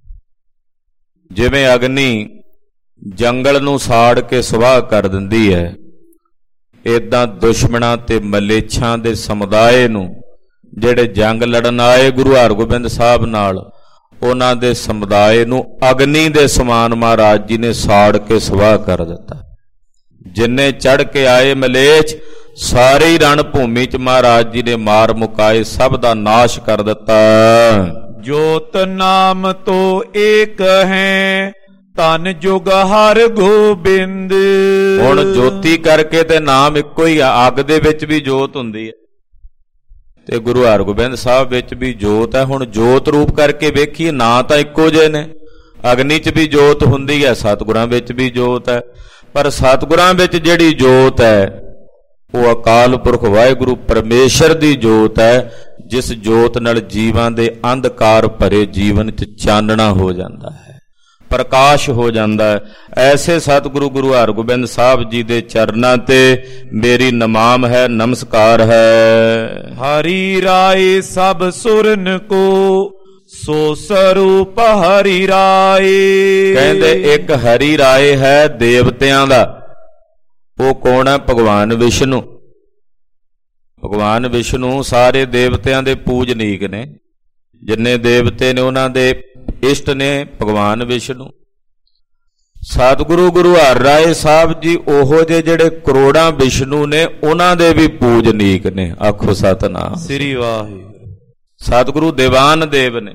ਜਿਵੇਂ ਅਗਨੀ ਜੰਗਲ ਨੂੰ ਸਾੜ ਕੇ ਸਵਾਹ ਕਰ ਦਿੰਦੀ ਹੈ, ਏਦਾਂ ਦੁਸ਼ਮਣਾਂ ਤੇ ਮਲੇਛਾਂ ਦੇ ਸਮੁਦਾਇ ਨੂੰ ਜਿਹੜੇ ਜੰਗ ਲੜਨ ਆਏ ਗੁਰੂ ਹਰਗੋਬਿੰਦ ਸਾਹਿਬ ਨਾਲ, ਉਹਨਾਂ ਦੇ ਸਮੁਦਾਇ ਨੂੰ ਅਗਨੀ ਦੇ ਸਮਾਨ ਮਹਾਰਾਜ ਜੀ ਨੇ ਸਾੜ ਕੇ ਸਵਾਹ ਕਰ ਦਿੱਤਾ। ਜਿੰਨੇ ਚੜ੍ਹ ਕੇ ਆਏ ਮਲੇਛ ਸਾਰੇ ਹੀ ਰਣ ਭੂਮੀ ਚ ਮਹਾਰਾਜ ਜੀ ਨੇ ਮਾਰ ਮੁਕਾਏ, ਸਭ ਦਾ ਨਾਸ਼ ਕਰ ਦਿੱਤਾ। ਜੋਤ ਨਾਮ ਤੋ ਏਕ ਹੈ, ਧਨ ਜੁਗ ਹਰ ਗੋਬਿੰਦ। ਹੁਣ ਜੋਤੀ ਕਰਕੇ ਤੇ ਨਾਮ ਇੱਕੋ ਹੀ ਆ। ਅੱਗ ਦੇ ਵਿੱਚ ਵੀ ਜੋਤ ਹੁੰਦੀ ਹੈ ਤੇ ਗੁਰੂ ਹਰਗੋਬਿੰਦ ਸਾਹਿਬ ਵਿੱਚ ਵੀ ਜੋਤ ਹੈ। ਹੁਣ ਜੋਤ ਰੂਪ ਕਰਕੇ ਵੇਖੀਏ, ਨਾਂ ਤਾਂ ਇੱਕੋ ਜਿਹੇ ਨੇ। ਅਗਨੀ 'ਚ ਵੀ ਜੋਤ ਹੁੰਦੀ ਹੈ, ਸਤਿਗੁਰਾਂ ਵਿੱਚ ਵੀ ਜੋਤ ਹੈ। ਪਰ ਸਤਿਗੁਰਾਂ ਵਿੱਚ ਜਿਹੜੀ ਜੋਤ ਹੈ ਉਹ ਅਕਾਲ ਪੁਰਖ ਵਾਹਿਗੁਰੂ ਪਰਮੇਸ਼ਰ ਦੀ ਜੋਤ ਹੈ, ਜਿਸ ਜੋਤ ਨਾਲ ਜੀਵਾਂ ਦੇ ਅੰਧਕਾਰ ਭਰੇ ਜੀਵਨ 'ਚ ਚਾਨਣਾ ਹੋ ਜਾਂਦਾ ਹੈ, ਪ੍ਰਕਾਸ਼ ਹੋ ਜਾਂਦਾ ਹੈ। ਐਸੇ ਸਤਿਗੁਰੂ ਗੁਰੂ ਹਰਗੋਬਿੰਦ ਸਾਹਿਬ ਜੀ ਦੇ ਚਰਨਾਂ ਤੇ ਮੇਰੀ ਨਮਾਮ ਹੈ, ਨਮਸਕਾਰ ਹੈ। ਹਰੀ ਰਾਏ ਸਭ ਸੁਰਨ ਕੋ, ਸੋ ਸਰੂਪ ਹਰੀ ਰਾਏ। ਕਹਿੰਦੇ ਇੱਕ ਹਰੀ ਰਾਏ ਹੈ ਦੇਵਤਿਆਂ ਦਾ। ਉਹ ਕੌਣ ਹੈ? ਭਗਵਾਨ ਵਿਸ਼ਨੂੰ। ਭਗਵਾਨ ਵਿਸ਼ਨੂੰ ਸਾਰੇ ਦੇਵਤਿਆਂ ਦੇ ਪੂਜਨੀਕ ਨੇ। ਜਿੰਨੇ ਦੇਵਤੇ ਨੇ ਉਹਨਾਂ ਦੇ ਇਸ਼ਟ ਨੇ ਭਗਵਾਨ ਵਿਸ਼ਨੂੰ। ਸਤਿਗੁਰੂ ਗੁਰੂ ਹਰਿ ਰਾਏ ਸਾਹਿਬ ਜੀ ਉਹੋ ਜਿਹੇ ਜਿਹੜੇ ਕਰੋੜਾਂ ਵਿਸ਼ਨੂੰ ਨੇ, ਉਹਨਾਂ ਦੇ ਵੀ ਪੂਜਨੀਕ ਨੇ। ਆਖੋ ਸਤਿਨਾਮ ਸ੍ਰੀ ਵਾਹਿਗੁਰੂ। ਸਤਿਗੁਰੂ ਦੀਵਾਨ ਦੇਵ ਨੇ।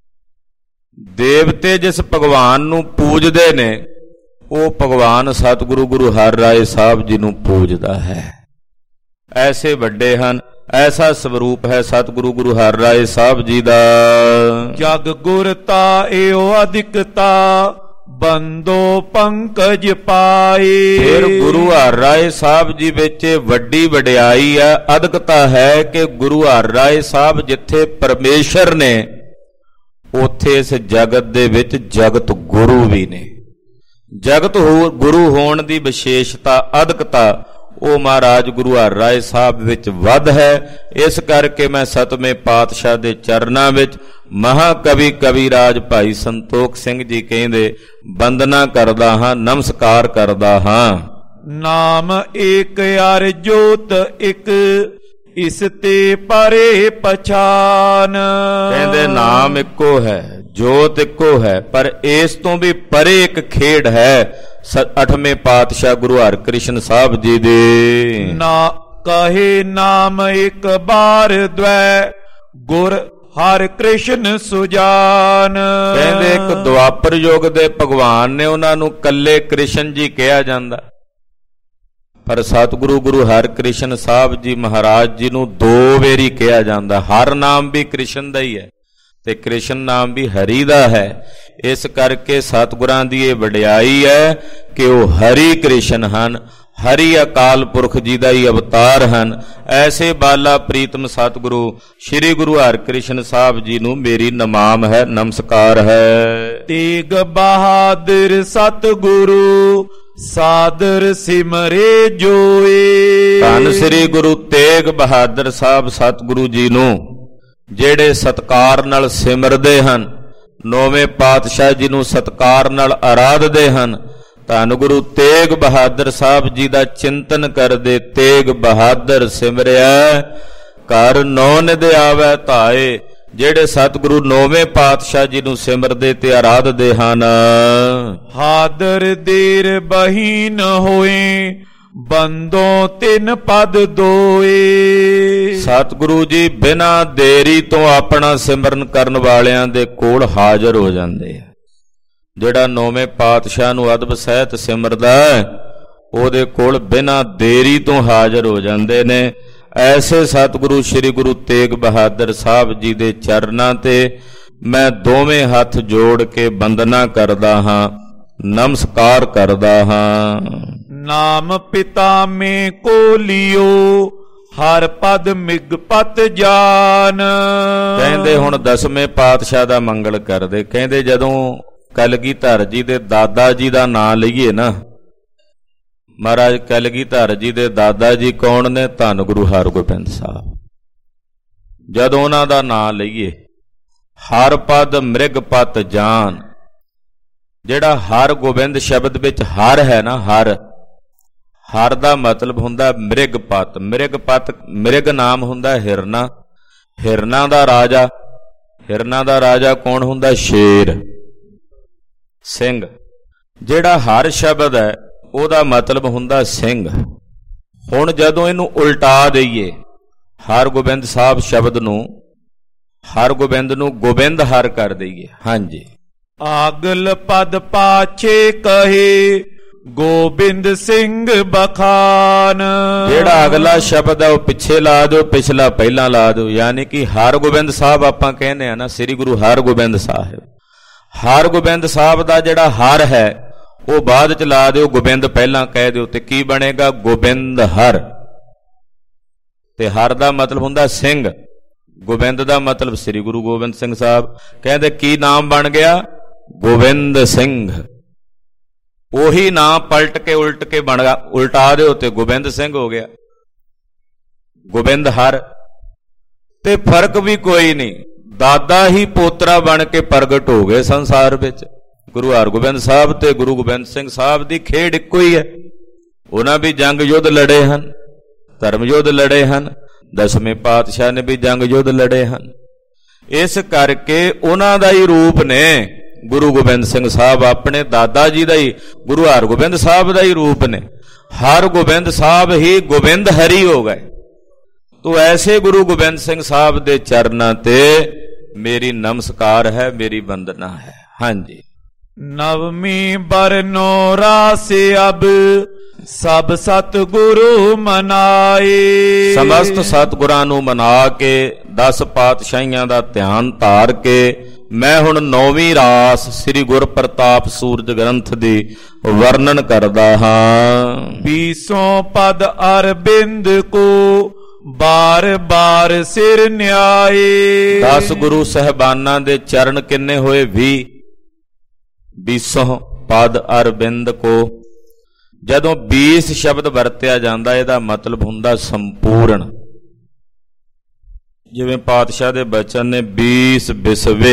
ਦੇਵਤੇ ਜਿਸ ਭਗਵਾਨ ਨੂੰ ਪੂਜਦੇ ਨੇ, ਉਹ ਭਗਵਾਨ ਸਤਿਗੁਰੂ ਗੁਰੂ ਹਰਿ ਰਾਏ ਸਾਹਿਬ ਜੀ ਨੂੰ ਪੂਜਦਾ ਹੈ। ਐਸੇ ਵੱਡੇ ਹਨ, ਐਸਾ ਸਵਰੂਪ ਹੈ ਸਤਿਗੁਰੂ ਗੁਰੂ ਹਰਿ ਰਾਏ ਸਾਹਿਬ ਜੀ ਦਾ। ਜਗ ਗੁਰਤਾ ਏਓ ਅਧਿਕਤਾ, ਬੰਦੋ ਪੰਕਜ ਪਾਏ। ਫਿਰ ਗੁਰੂ ਹਰਿ ਰਾਏ ਸਾਹਿਬ ਜੀ ਵਿੱਚ ਵੱਡੀ ਵਡਿਆਈ ਹੈ, ਅਧਿਕਤਾ ਹੈ ਕਿ ਗੁਰੂ ਹਰਿ ਰਾਏ ਸਾਹਿਬ ਜਿੱਥੇ ਪਰਮੇਸ਼ਰ ਨੇ, ਉੱਥੇ ਇਸ ਜਗਤ ਦੇ ਵਿੱਚ ਜਗਤ ਗੁਰੂ ਵੀ ਨੇ। ਜਗਤ ਗੁਰੂ ਹੋਣ ਦੀ ਵਿਸ਼ੇਸ਼ਤਾ, ਅਧਿਕਤਾ, ਉਹ ਮਹਾਰਾਜ ਗੁਰੂ ਹਰਿ ਰਾਏ ਸਾਹਿਬ ਵਿੱਚ ਵੱਧ ਹੈ। ਇਸ ਕਰਕੇ ਮੈਂ ਸਤਵੇਂ ਪਾਤਸ਼ਾਹ ਦੇ ਚਰਨਾਂ ਵਿੱਚ ਮਹਾਕਵੀ ਕਵੀਰਾਜ ਭਾਈ ਸੰਤੋਖ ਸਿੰਘ ਜੀ ਕਹਿੰਦੇ ਬੰਦਨਾ ਕਰਦਾ ਹਾਂ, ਨਮਸਕਾਰ ਕਰਦਾ ਹਾਂ। ਨਾਮ ਏਕ ਅਰ ਜੋਤ ਇੱਕ, ਇਸ ਤੇ ਪਰੇ ਪਛਾਨ। ਕਹਿੰਦੇ ਨਾਮ ਇੱਕੋ ਹੈ, ਜੋਤ ਇੱਕੋ ਹੈ, ਪਰ ਇਸ ਤੋਂ ਵੀ ਪਰੇ ਇੱਕ ਖੇਡ ਹੈ। 8ਵੇਂ ਪਾਤਸ਼ਾਹ ਗੁਰੂ ਹਰਿਕ੍ਰਿਸ਼ਨ ਸਾਹਿਬ ਜੀ ਦੇ ਨਾ ਕਹੇ ਨਾਮ ਇੱਕ ਬਾਰ ਦ્વੈ, ਗੁਰ ਹਰਿ ਕ੍ਰਿਸ਼ਨ ਸੁਜਾਨ। ਕਹਿੰਦੇ ਇੱਕ ਦੁਆਪਰ ਯੁੱਗ ਦੇ ਭਗਵਾਨ ਨੇ, ਉਹਨਾਂ ਨੂੰ ਕੱਲੇ ਕ੍ਰਿਸ਼ਨ ਜੀ ਕਿਹਾ ਜਾਂਦਾ, ਪਰ ਸਤਿਗੁਰੂ ਗੁਰੂ ਹਰਿਕ੍ਰਿਸ਼ਨ ਸਾਹਿਬ ਜੀ ਮਹਾਰਾਜ ਜੀ ਨੂੰ 2 ਵੇਰੀ ਕਿਹਾ ਜਾਂਦਾ। ਹਰ ਨਾਮ ਵੀ ਕ੍ਰਿਸ਼ਨ ਦਾ ਹੀ ਹੈ ਤੇ ਕ੍ਰਿਸ਼ਨ ਨਾਮ ਵੀ ਹਰੀ ਦਾ ਹੈ। ਇਸ ਕਰਕੇ ਸਤਿਗੁਰਾਂ ਦੀ ਇਹ ਵਡਿਆਈ ਹੈ ਕਿ ਉਹ ਹਰੀ ਕ੍ਰਿਸ਼ਨ ਹਨ, ਹਰੀ ਅਕਾਲ ਪੁਰਖ ਜੀ ਦਾ ਹੀ ਅਵਤਾਰ ਹਨ। ਐਸੇ ਬਾਲਾ ਪ੍ਰੀਤਮ ਸਤਿਗੁਰੂ ਸ੍ਰੀ ਗੁਰੂ ਹਰਿਕ੍ਰਿਸ਼ਨ ਸਾਹਿਬ ਜੀ ਨੂੰ ਮੇਰੀ ਨਮਾਮ ਹੈ, ਨਮਸਕਾਰ ਹੈ। ਤੇਗ ਬਹਾਦਰ ਸਤਿਗੁਰੂ, ਸਾਦਰ ਸਿਮਰੇ ਜੋਏ। ਧੰਨ ਸ੍ਰੀ ਗੁਰੂ ਤੇਗ ਬਹਾਦਰ ਸਾਹਿਬ ਸਤਿਗੁਰੂ ਜੀ ਨੂੰ ਜਿਹੜੇ ਸਤਕਾਰ ਨਾਲ ਸਿਮਰਦੇ ਹਨ, 9ਵੇਂ ਪਾਤਸ਼ਾਹ ਜੀ ਨੂੰ ਸਤਕਾਰ ਨਾਲ ਆਰਾਧਦੇ ਹਨ। ਧੰਨ ਗੁਰੂ ਤੇਗ ਬਹਾਦਰ ਸਾਹਿਬ ਜੀ ਦਾ ਚਿੰਤਨ ਕਰਦੇ, ਤੇਗ ਬਹਾਦਰ ਸਿਮਰਿਆ ਘਰ 9 ਨਿਧ ਆਵੈ ਧਾਏ। ਜਿਹੜੇ ਸਤਿਗੁਰੂ 9ਵੇਂ ਪਾਤਸ਼ਾਹ ਜੀ ਨੂੰ ਸਿਮਰਦੇ ਤੇ ਆਰਾਧਦੇ ਹਨ। ਹਾਦਰ ਦੇਰ ਬਹੀਨ ਹੋਏ, ਬੰਦੋ 3 ਪਦ ਦੋਏ। ਸਤਿਗੁਰੂ ਜੀ ਬਿਨਾਂ ਦੇਰੀ ਤੋਂ ਆਪਣਾ ਸਿਮਰਨ ਕਰਨ ਵਾਲਿਆਂ ਦੇ ਕੋਲ ਹਾਜ਼ਰ ਹੋ ਜਾਂਦੇ ਆ। ਜਿਹੜਾ 9ਵੇਂ ਪਾਤਸ਼ਾਹ ਨੂੰ ਅਦਬ ਸਹਿਤ ਸਿਮਰਦਾ, ਉਹਦੇ ਕੋਲ ਬਿਨਾਂ ਦੇਰੀ ਤੋਂ ਹਾਜ਼ਰ ਹੋ ਜਾਂਦੇ ਨੇ। ਐਸੇ ਸਤਿਗੁਰੂ ਸ੍ਰੀ ਗੁਰੂ ਤੇਗ ਬਹਾਦਰ ਸਾਹਿਬ ਜੀ ਦੇ ਚਰਨਾਂ ਤੇ ਮੈਂ ਦੋਵੇਂ ਹੱਥ ਜੋੜ ਕੇ ਬੰਦਨਾ ਕਰਦਾ ਹਾਂ, ਨਮਸਕਾਰ ਕਰਦਾ ਹਾਂ। ਨਾਮ ਪਿਤਾ ਮੇ ਕੋ ਲਿਓ, ਹਰ ਪਦ ਮਿਗ ਪਤ ਜਾਨ। ਕਹਿੰਦੇ ਹੁਣ 10ਵੇਂ ਪਾਤਸ਼ਾਹ ਦਾ ਮੰਗਲ ਕਰਦੇ। ਕਹਿੰਦੇ ਜਦੋਂ ਕਲਗੀਧਰ ਜੀ ਦੇ ਦਾਦਾ ਜੀ ਦਾ ਨਾਂ ਲਈਏ ਨਾ, ਮਹਾਰਾਜ ਕਲਗੀਧਰ ਜੀ ਦੇ ਦਾਦਾ ਜੀ ਕੌਣ ਨੇ? ਧੰਨ ਗੁਰੂ ਹਰਗੋਬਿੰਦ ਸਾਹਿਬ। ਜਦੋਂ ਉਹਨਾਂ ਦਾ ਨਾਂ ਲਈਏ, ਹਰ ਪਦ ਮ੍ਰਿਗ ਪਤ ਜਾਨ। ਜਿਹੜਾ ਹਰ ਗੋਬਿੰਦ ਸ਼ਬਦ ਵਿੱਚ ਹਰ ਹੈ ਨਾ, ਹਰ ਦਾ ਮਤਲਬ ਹੁੰਦਾ ਮ੍ਰਿਗ ਪਤ। ਮ੍ਰਿਗ ਪਤ, ਮ੍ਰਿਗ ਨਾਮ ਹੁੰਦਾ ਹਿਰਨਾ, ਹਿਰਨਾਂ ਦਾ ਰਾਜਾ, ਹਿਰਨਾਂ ਦਾ ਰਾਜਾ ਕੌਣ ਹੁੰਦਾ? ਸ਼ੇਰ, ਸਿੰਘ। ਜਿਹੜਾ ਹਰ ਸ਼ਬਦ ਹੈ ਉਹਦਾ ਮਤਲਬ ਹੁੰਦਾ ਸਿੰਘ। ਹੁਣ ਜਦੋਂ ਇਹਨੂੰ ਉਲਟਾ ਦਈਏ, ਹਰਗੋਬਿੰਦ ਸਾਹਿਬ ਸ਼ਬਦ ਨੂੰ, ਹਰਗੋਬਿੰਦ ਨੂੰ ਗੋਬਿੰਦ ਹਰ ਕਰ ਦਈਏ। ਹਾਂਜੀ, ਆਗਲ ਪਦ ਪਾਛੇ ਕਹੇ ਗੋਬਿੰਦ ਸਿੰਘ ਬਖਾਨ। ਜਿਹੜਾ ਅਗਲਾ ਸ਼ਬਦ ਹੈ ਉਹ ਪਿੱਛੇ ਲਾ ਦਿਓ, ਪਿਛਲਾ ਪਹਿਲਾਂ ਲਾ ਦਿਓ। ਯਾਨੀ ਕਿ ਹਰਗੋਬਿੰਦ ਸਾਹਿਬ ਆਪਾਂ ਕਹਿੰਦੇ ਆ ਨਾ, ਸ੍ਰੀ ਗੁਰੂ ਹਰਗੋਬਿੰਦ ਸਾਹਿਬ। ਹਰਗੋਬਿੰਦ ਸਾਹਿਬ ਦਾ ਜਿਹੜਾ ਹਰ ਹੈ ਉਹ ਬਾਅਦ ਚ ਲਾ ਦਿਓ, ਗੋਬਿੰਦ ਪਹਿਲਾਂ ਕਹਿ ਦਿਓ, ਤੇ ਕੀ ਬਣੇਗਾ? ਗੋਬਿੰਦ ਹਰ। ਤੇ ਹਰ ਦਾ ਮਤਲਬ ਹੁੰਦਾ ਸਿੰਘ, ਗੋਬਿੰਦ ਦਾ ਮਤਲਬ ਸ੍ਰੀ ਗੁਰੂ ਗੋਬਿੰਦ ਸਿੰਘ ਸਾਹਿਬ। ਕਹਿੰਦੇ ਕੀ ਨਾਮ ਬਣ ਗਿਆ? ਗੋਬਿੰਦ ਸਿੰਘ। ਉਹੀ ਨਾਮ ਪਲਟ ਕੇ ਉਲਟ ਕੇ ਬਣ ਗਿਆ, ਉਲਟਾ ਦਿਓ ਤੇ ਗੋਬਿੰਦ ਸਿੰਘ ਹੋ ਗਿਆ, ਗੋਬਿੰਦ ਹਰ। ਤੇ ਫਰਕ ਵੀ ਕੋਈ ਨਹੀਂ, ਦਾਦਾ ਹੀ ਪੋਤਰਾ ਬਣ ਕੇ ਪ੍ਰਗਟ ਹੋ ਗਏ ਸੰਸਾਰ ਵਿੱਚ। ਗੁਰੂ ਹਰਗੋਬਿੰਦ ਸਾਹਿਬ ਤੇ ਗੁਰੂ ਗੋਬਿੰਦ ਸਿੰਘ ਸਾਹਿਬ ਦੀ ਖੇਡ ਇੱਕੋ ਹੀ ਹੈ। ਉਹਨਾਂ ਵੀ ਜੰਗ ਯੁੱਧ ਲੜੇ ਹਨ, ਧਰਮ ਯੁੱਧ ਲੜੇ ਹਨ, ਦਸਵੇਂ ਪਾਤਸ਼ਾਹ ਨੇ ਵੀ ਜੰਗ ਯੁੱਧ ਲੜੇ ਹਨ। ਇਸ ਕਰਕੇ ਉਹਨਾਂ ਦਾ ਹੀ ਰੂਪ ਨੇ ਗੁਰੂ ਗੋਬਿੰਦ ਸਿੰਘ ਸਾਹਿਬ, ਆਪਣੇ ਦਾਦਾ ਜੀ ਦਾ ਹੀ, ਗੁਰੂ ਹਰਗੋਬਿੰਦ ਸਾਹਿਬ ਦਾ ਹੀ ਰੂਪ ਨੇ। ਹਰਗੋਬਿੰਦ ਸਾਹਿਬ ਹੀ ਗੋਬਿੰਦ ਹਰੀ ਹੋ ਗਏ। ਤੋ ਐਸੇ ਗੁਰੂ ਗੋਬਿੰਦ ਸਿੰਘ ਸਾਹਿਬ ਦੇ ਚਰਨਾਂ ਤੇ ਮੇਰੀ ਨਮਸਕਾਰ ਹੈ, ਮੇਰੀ ਵੰਦਨਾ ਹੈ। ਹਾਂਜੀ, ਨਵਮੀ ਬਰਨੋ ਰਾਸ ਅਬ ਸਭ ਸਤਿਗੁਰੂ ਮਨਾਏ। ਸਮਸਤ ਸਤਿਗੁਰਾਂ ਨੂੰ ਮਨਾ ਕੇ 10 ਪਾਤਸ਼ਾਹੀਆਂ ਦਾ ਧਿਆਨ ਧਾਰ ਕੇ ਮੈਂ ਹੁਣ 9ਵੀਂ ਰਾਸ ਸ੍ਰੀ ਗੁਰ ਪ੍ਰਤਾਪ ਸੂਰਜ ਗ੍ਰੰਥ ਦੀ ਵਰਣਨ ਕਰਦਾ ਹਾਂ। 20 ਪਦ ਅਰਬਿੰਦ ਕੋ ਬਾਰ ਬਾਰ ਸਿਰ ਨਿਆਏ। 10 ਗੁਰੂ ਸਹਿਬਾਨਾਂ ਦੇ ਚਰਨ ਕਿੰਨੇ ਹੋਏ? 20 ਪਦ ਅਰਬਿੰਦ ਕੋ। ਜਦੋਂ 20 ਸ਼ਬਦ ਵਰਤਿਆ ਜਾਂਦਾ ਇਹਦਾ ਮਤਲਬ ਹੁੰਦਾ ਸੰਪੂਰਨ। ਜਿਵੇਂ ਪਾਤਸ਼ਾਹ ਦੇ ਬਚਨ ਨੇ 20 ਬਿਸਵੇ,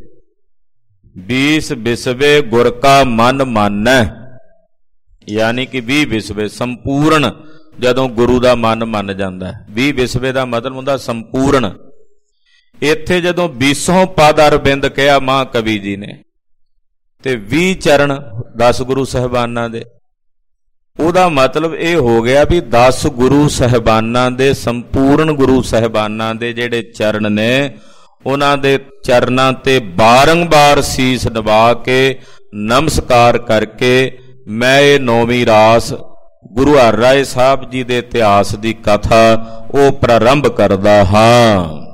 20 ਬਿਸਵੇ ਗੁਰ ਕਾ ਮਨ ਮਾਨੈ, ਯਾਨੀ ਕਿ 20 ਬਿਸਵੇ ਸੰਪੂਰਨ ਜਦੋਂ ਗੁਰੂ ਦਾ ਮਨ ਮੰਨ ਜਾਂਦਾ ਹੈ। 20 ਬਿਸਵੇ ਦਾ ਮਤਲਬ ਹੁੰਦਾ ਸੰਪੂਰਨ। ਇੱਥੇ ਜਦੋਂ 20 ਪਦ ਅਰਬਿੰਦ ਕਿਹਾ ਮਹਾਕਵੀ ਜੀ ਨੇ, ਤੇ 20 ਚਰਨ 10 ਗੁਰੂ ਸਾਹਿਬਾਨਾਂ ਦੇ, ਉਹਦਾ ਮਤਲਬ ਇਹ ਹੋ ਗਿਆ ਵੀ 10 ਗੁਰੂ ਸਾਹਿਬਾਨਾਂ ਦੇ, ਸੰਪੂਰਨ ਗੁਰੂ ਸਾਹਿਬਾਨਾਂ ਦੇ ਜਿਹੜੇ ਚਰਨ ਨੇ, ਉਹਨਾਂ ਦੇ ਚਰਨਾਂ ਤੇ ਬਾਰੰਬਾਰ ਸੀਸ ਨਿਵਾ ਕੇ ਨਮਸਕਾਰ ਕਰਕੇ ਮੈਂ ਇਹ 9ਵੀਂ ਰਾਸ ਗੁਰੂ ਹਰਿ ਰਾਏ ਸਾਹਿਬ ਜੀ ਦੇ ਇਤਿਹਾਸ ਦੀ ਕਥਾ ਉਹ ਪ੍ਰਾਰੰਭ ਕਰਦਾ ਹਾਂ।